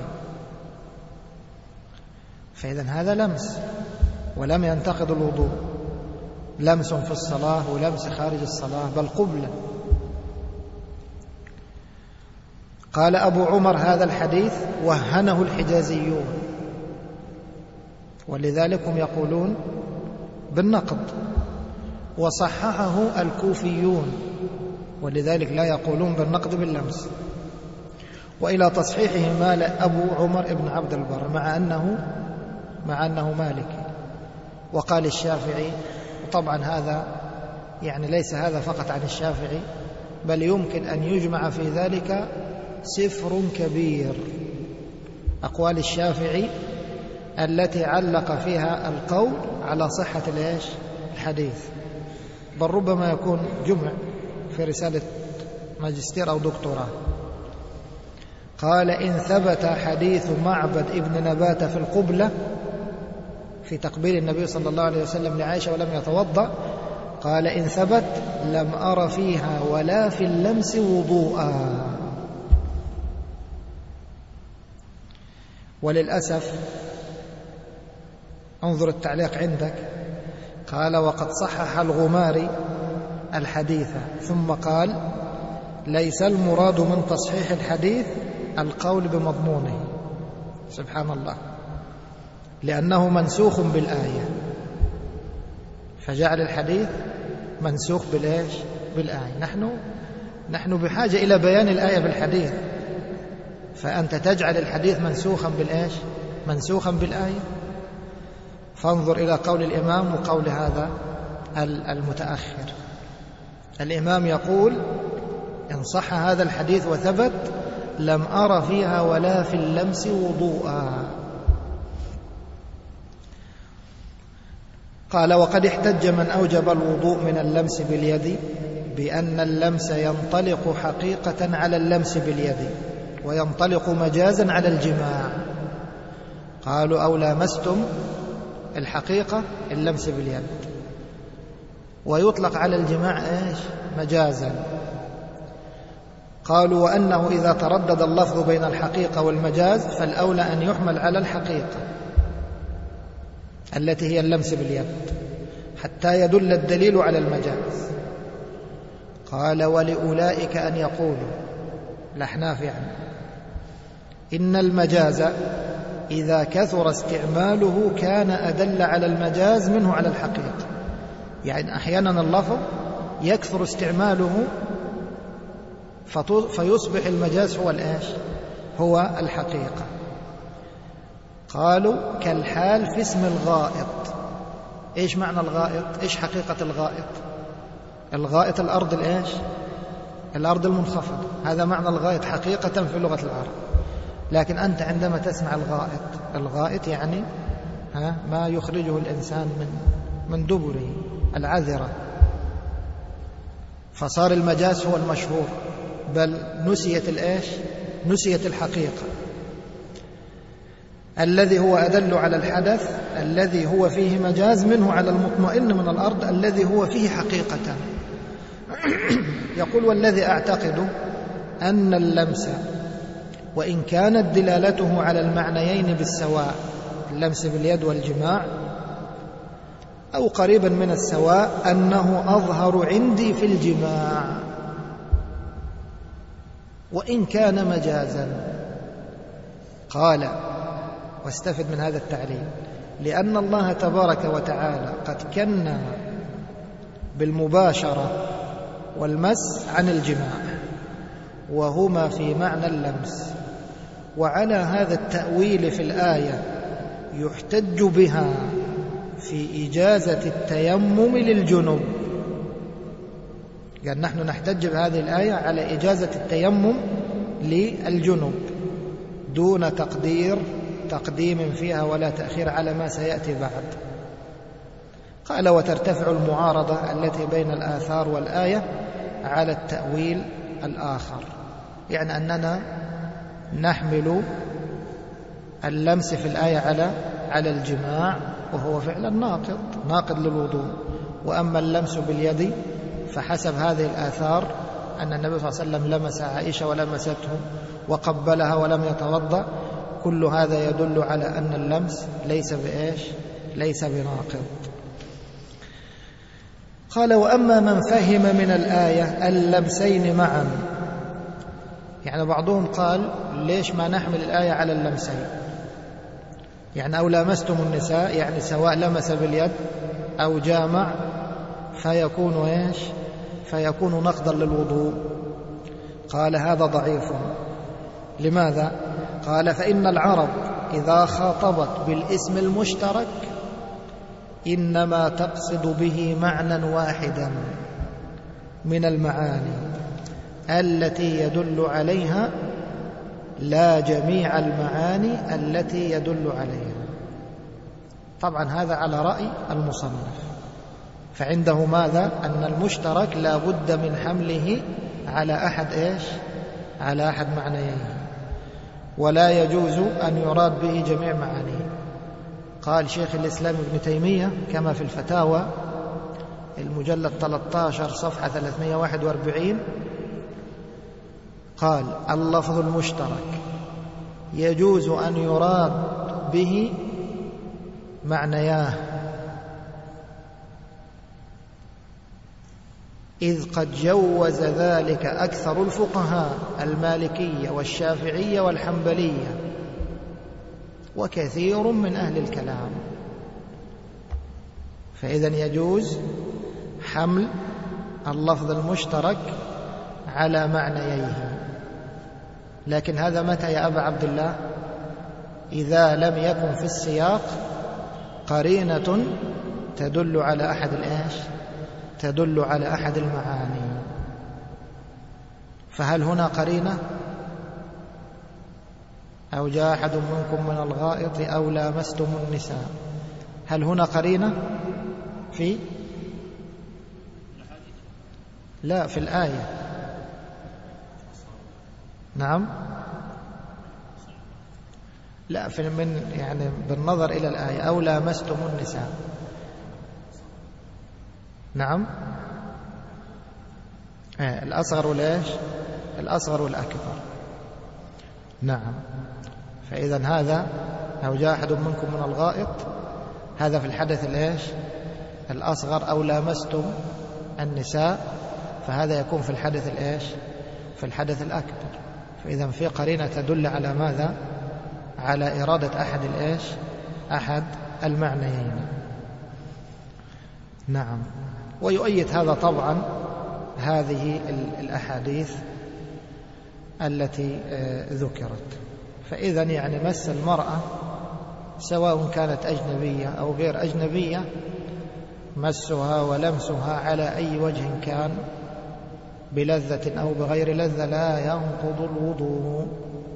فإذا هذا لمس ولم ينتقض الوضوء، لمس في الصلاة ولمس خارج الصلاة، بل قبلة. قال أبو عمر: هذا الحديث وهنه الحجازيون، ولذلك هم يقولون بالنقض، وصححه الكوفيون، ولذلك لا يقولون بالنقض باللمس. وإلى تصحيحه مال أبو عمر ابن عبد البر مع أنه مع أنه مالكي. وقال الشافعي، وطبعا هذا يعني ليس هذا فقط عن الشافعي، بل يمكن أن يجمع في ذلك سفر كبير، أقوال الشافعي التي علق فيها القول على صحة الحديث، بل ربما يكون جمع في رسالة ماجستير أو دكتوراه. قال: إن ثبت حديث معبد ابن نبات في القبلة في تقبيل النبي صلى الله عليه وسلم لعائشة ولم يتوضأ، قال: إن ثبت لم أر فيها ولا في اللمس وضوءا. وللأسف انظر التعليق عندك، قال: وقد صحح الغماري الحديث، ثم قال: ليس المراد من تصحيح الحديث القول بمضمونه. سبحان الله، لأنه منسوخ بالآية، فجعل الحديث منسوخ بالإيش؟ بالآية. نحن نحن بحاجة إلى بيان الآية بالحديث، فأنت تجعل الحديث منسوخا بالإيش؟ منسوخا بالآية. فانظر إلى قول الإمام وقول هذا المتأخر. الإمام يقول: إن صح هذا الحديث وثبت لم أر فيها ولا في اللمس وضوءا. قال: وقد احتج من أوجب الوضوء من اللمس باليد بأن اللمس ينطلق حقيقة على اللمس باليد وينطلق مجازا على الجماع. قالوا: أو لامستم الحقيقة اللمس باليد، ويطلق على الجماع إيش؟ مجازا. قالوا وأنه إذا تردد اللفظ بين الحقيقة والمجاز فالأولى أن يحمل على الحقيقة التي هي اللمس باليد حتى يدل الدليل على المجاز. قال ولأولئك أن يقولوا، الأحناف يعني، إن المجاز إذا كثر استعماله كان أدل على المجاز منه على الحقيقة. يعني أحيانا اللفظ يكثر استعماله فيصبح المجاز هو الإيش؟ هو الحقيقة. قالوا كالحال في اسم الغائط. إيش معنى الغائط؟ إيش حقيقة الغائط؟ الغائط الأرض الإيش؟ الأرض المنخفضة، هذا معنى الغائط حقيقة في لغة العرب. لكن أنت عندما تسمع الغائط، الغائط يعني ها ما يخرجه الإنسان من من دبره، العذرة، فصار المجاز هو المشهور، بل نسيت الإيش؟ نسيت الحقيقة. الذي هو أدل على الحدث الذي هو فيه مجاز منه على المطمئن من الأرض الذي هو فيه حقيقة. يقول والذي أعتقد أن اللمس وإن كانت دلالته على المعنيين بالسواء، اللمس باليد والجماع، أو قريبا من السواء، أنه أظهر عندي في الجماع وإن كان مجازا. قال واستفد من هذا التعليل لأن الله تبارك وتعالى قد كنى بالمباشرة والمس عن الجماع وهما في معنى اللمس، وعلى هذا التأويل في الآية يحتج بها في إجازة التيمم للجنوب. قال نحن نحتج بهذه الآية على إجازة التيمم للجنوب دون تقدير تقديم فيها ولا تأخير على ما سيأتي بعد. قال وترتفع المعارضة التي بين الآثار والآية على التأويل الآخر، يعني أننا نحمل اللمس في الآية على على الجماع وهو فعلا ناقض ناقض للوضوء، وأما اللمس باليد فحسب هذه الآثار أن النبي صلى الله عليه وسلم لمس عائشة ولمسته وقبلها ولم يتوضأ، كل هذا يدل على أن اللمس ليس بإيش؟ ليس بناقض. قال وأما من فهم من الآية اللمسين معا، يعني بعضهم قال ليش ما نحمل الآية على اللمسين، يعني أو لامستم النساء يعني سواء لمس باليد أو جامع فيكون إيش؟ فيكون نقضا للوضوء. قال هذا ضعيف. لماذا؟ قال فإن العرب إذا خاطبت بالاسم المشترك إنما تقصد به معنى واحدا من المعاني التي يدل عليها لا جميع المعاني التي يدل عليها. طبعا هذا على رأي المصنف، فعنده ماذا؟ أن المشترك لا بد من حمله على أحد إيش؟ على أحد معنيين، ولا يجوز أن يراد به جميع معانيه. قال شيخ الإسلام ابن تيمية كما في الفتاوى المجلد ثلاثة عشر صفحة ثلاثمائة وواحد وأربعين، قال اللفظ المشترك يجوز أن يراد به معنياه، إذ قد جوز ذلك أكثر الفقهاء المالكية والشافعية والحنبلية وكثير من أهل الكلام. فإذن يجوز حمل اللفظ المشترك على معنييه، لكن هذا متى يا أبا عبد الله؟ إذا لم يكن في السياق قرينة تدل على أحد الإيش؟ تدل على أحد المعاني. فهل هنا قرينة؟ أو جاء أحد منكم من الغائط أو لامستم النساء، هل هنا قرينة في؟ لا، في الآية. نعم، لا، في من يعني بالنظر إلى الآية أو لامستم النساء. نعم. آه الأصغر والإيش؟ الأصغر والأكبر. نعم. فإذا هذا لو جاء أحد منكم من الغائط، هذا في الحدث الإيش؟ الأصغر، أو لامستم النساء، فهذا يكون في الحدث الإيش؟ في الحدث الأكبر. فإذا في قرينة تدل على ماذا؟ على إرادة أحد الإيش؟ أحد المعنيين. نعم. ويؤيد هذا طبعا هذه الأحاديث التي ذكرت. فإذا يعني مس المرأة سواء كانت أجنبية أو غير أجنبية، مسها ولمسها على أي وجه كان بلذة أو بغير لذة لا ينقض الوضوء،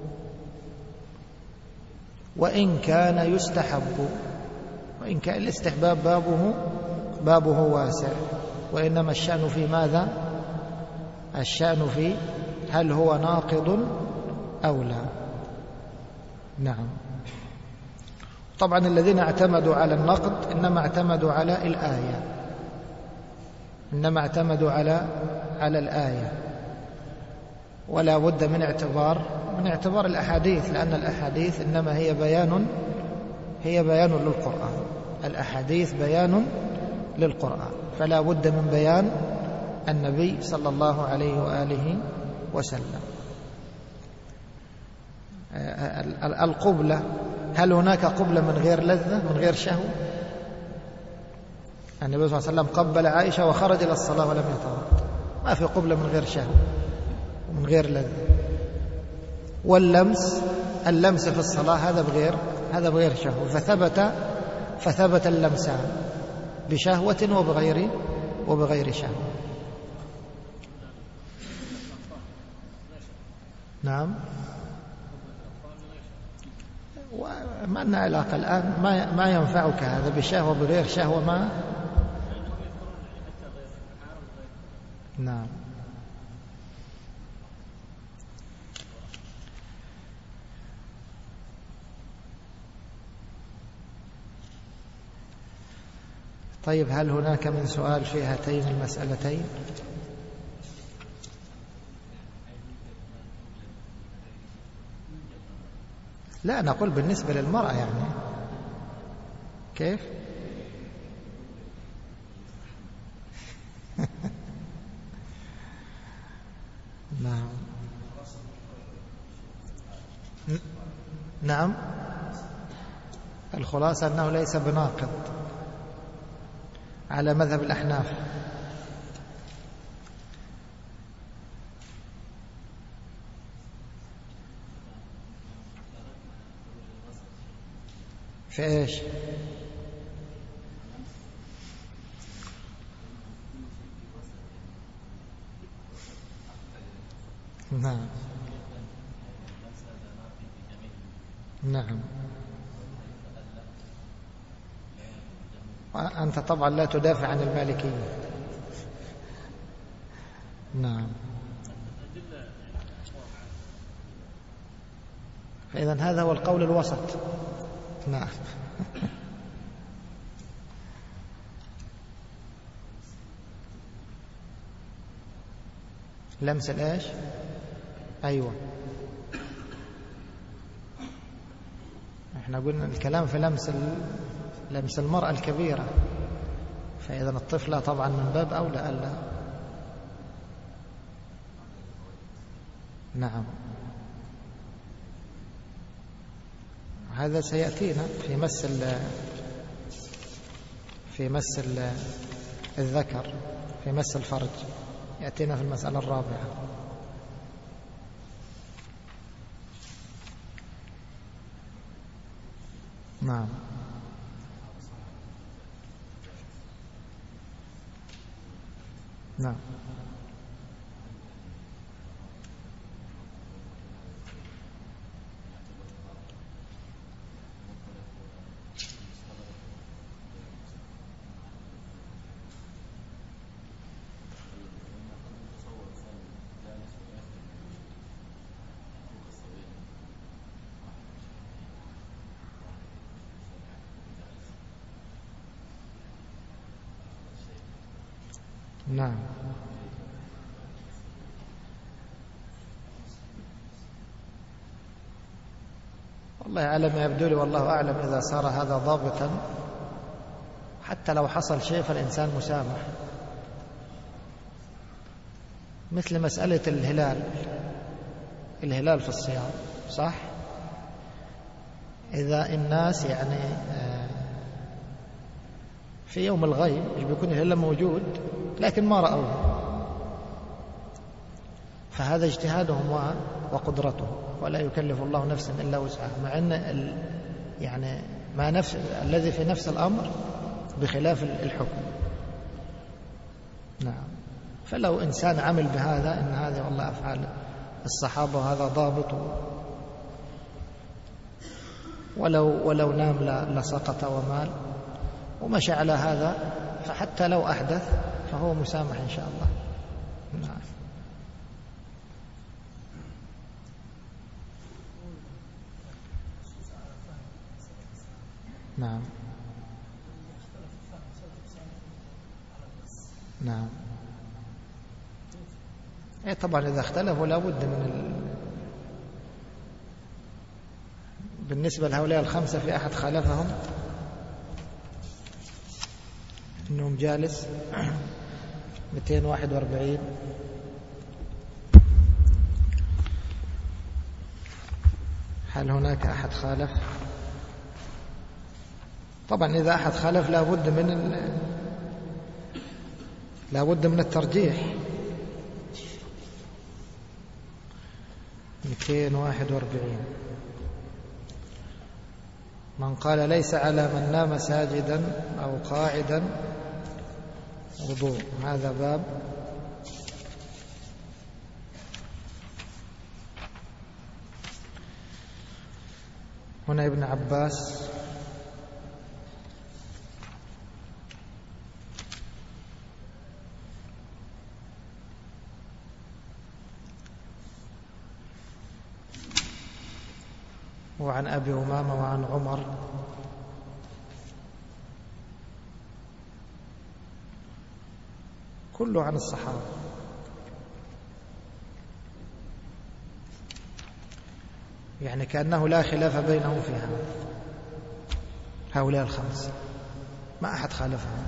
وإن كان يستحب، وإن كان الاستحباب بابه بابه واسع، وإنما الشأن في ماذا؟ الشأن في هل هو ناقض أو لا. نعم. طبعا الذين اعتمدوا على النقد إنما اعتمدوا على الآية، إنما اعتمدوا على على الآية، ولا بد من اعتبار من اعتبار الأحاديث، لأن الأحاديث إنما هي بيان هي بيان للقرآن، الأحاديث بيان للقرآن، فلا بد من بيان النبي صلى الله عليه وآله وسلم. القبلة، هل هناك قبلة من غير لذة من غير شهوة؟ النبي صلى الله عليه وسلم قبل عائشة وخرج إلى الصلاة ولم يتوضأ، ما في قبلة من غير شهوة ومن غير لذة. واللمس، اللمس في الصلاة هذا بغير هذا بغير شهوة، فثبت فثبت اللمسان بشهوة وبغير وبغير شهوة. نعم. وما لنا علاقة الآن، ما ما ينفعك هذا بشهوة بغير شهوة ما. نعم. طيب، هل هناك من سؤال في هاتين المسألتين؟ لا، نقول بالنسبة للمرأة يعني كيف؟ نعم. نعم. الخلاصة أنه ليس بناقض على مذهب الأحناف. في إيش؟ نعم. نعم. أنت طبعا لا تدافع عن المالكية. نعم. فإذن هذا هو القول الوسط. نعم. لمس الإيش؟ أيوة، احنا قلنا الكلام في لمس لمس المرأة الكبيرة، فإذا الطفلة طبعا من باب أولى ألا. نعم. هذا سيأتينا في مس في مس الذكر، في مس الفرج، يأتينا في المسألة الرابعة. نعم. نعم. نعم. والله على ما يبدو لي والله أعلم إذا صار هذا ضابطا حتى لو حصل شيء فالإنسان مسامح، مثل مسألة الهلال الهلال في الصيام، صح؟ إذا الناس يعني في يوم الغيب مش بيكون الهلال موجود لكن ما رأوه، فهذا اجتهادهم وقدرتهم، ولا يكلف الله نفسا إلا وسعها، مع أن يعني ما نفس الذي في نفس الأمر بخلاف الحكم. نعم. فلو إنسان عمل بهذا إن هذا والله أفعال الصحابة وهذا ضابط، ولو ولو نام لسقط ومال ومشى على هذا، فحتى لو أحدث فهو مسامح إن شاء الله. نعم. نعم. نعم. إيه طبعا إذا اختلفوا لا بد من ال... بالنسبة لهؤلاء الخمسة في أحد خالفهم إنهم جالس مئتين وواحد وأربعين، هل هناك أحد خالف؟ طبعا إذا أحد خالف لا بد من ال... لا بد من الترجيح. مئتين وواحد وأربعين من قال ليس على من نام ساجدا أو قاعدا وضوء، هذا باب هنا ابن عباس وعن أبي أمامة وعن عمر كله عن الصحابة. يعني كأنه لا خلاف بينهم في هذا، هؤلاء الخمس ما أحد خالفهم.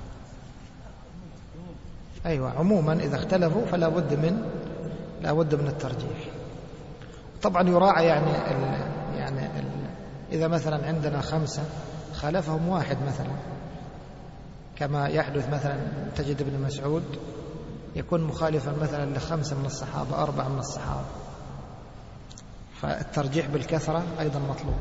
أيوة عموما إذا اختلفوا فلا بد من لا بد من الترجيح. طبعا يراعى يعني ال يعني ال إذا مثلا عندنا خمسة خالفهم واحد مثلا، كما يحدث مثلا تجد ابن مسعود يكون مخالفا مثلا لخمسة من الصحابة أربعة من الصحابة، فالترجيح بالكثرة أيضا مطلوب.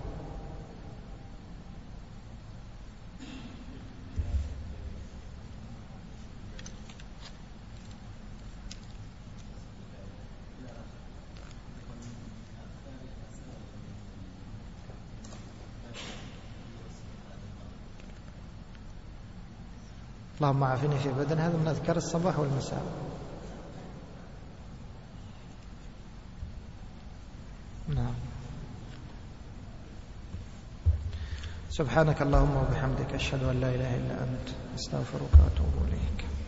اللهم عافني في بدن، هذا من أذكار الصباح والمساء. نعم. سبحانك اللهم وبحمدك أشهد أن لا إله إلا أنت أستغفرك وأتوب إليك.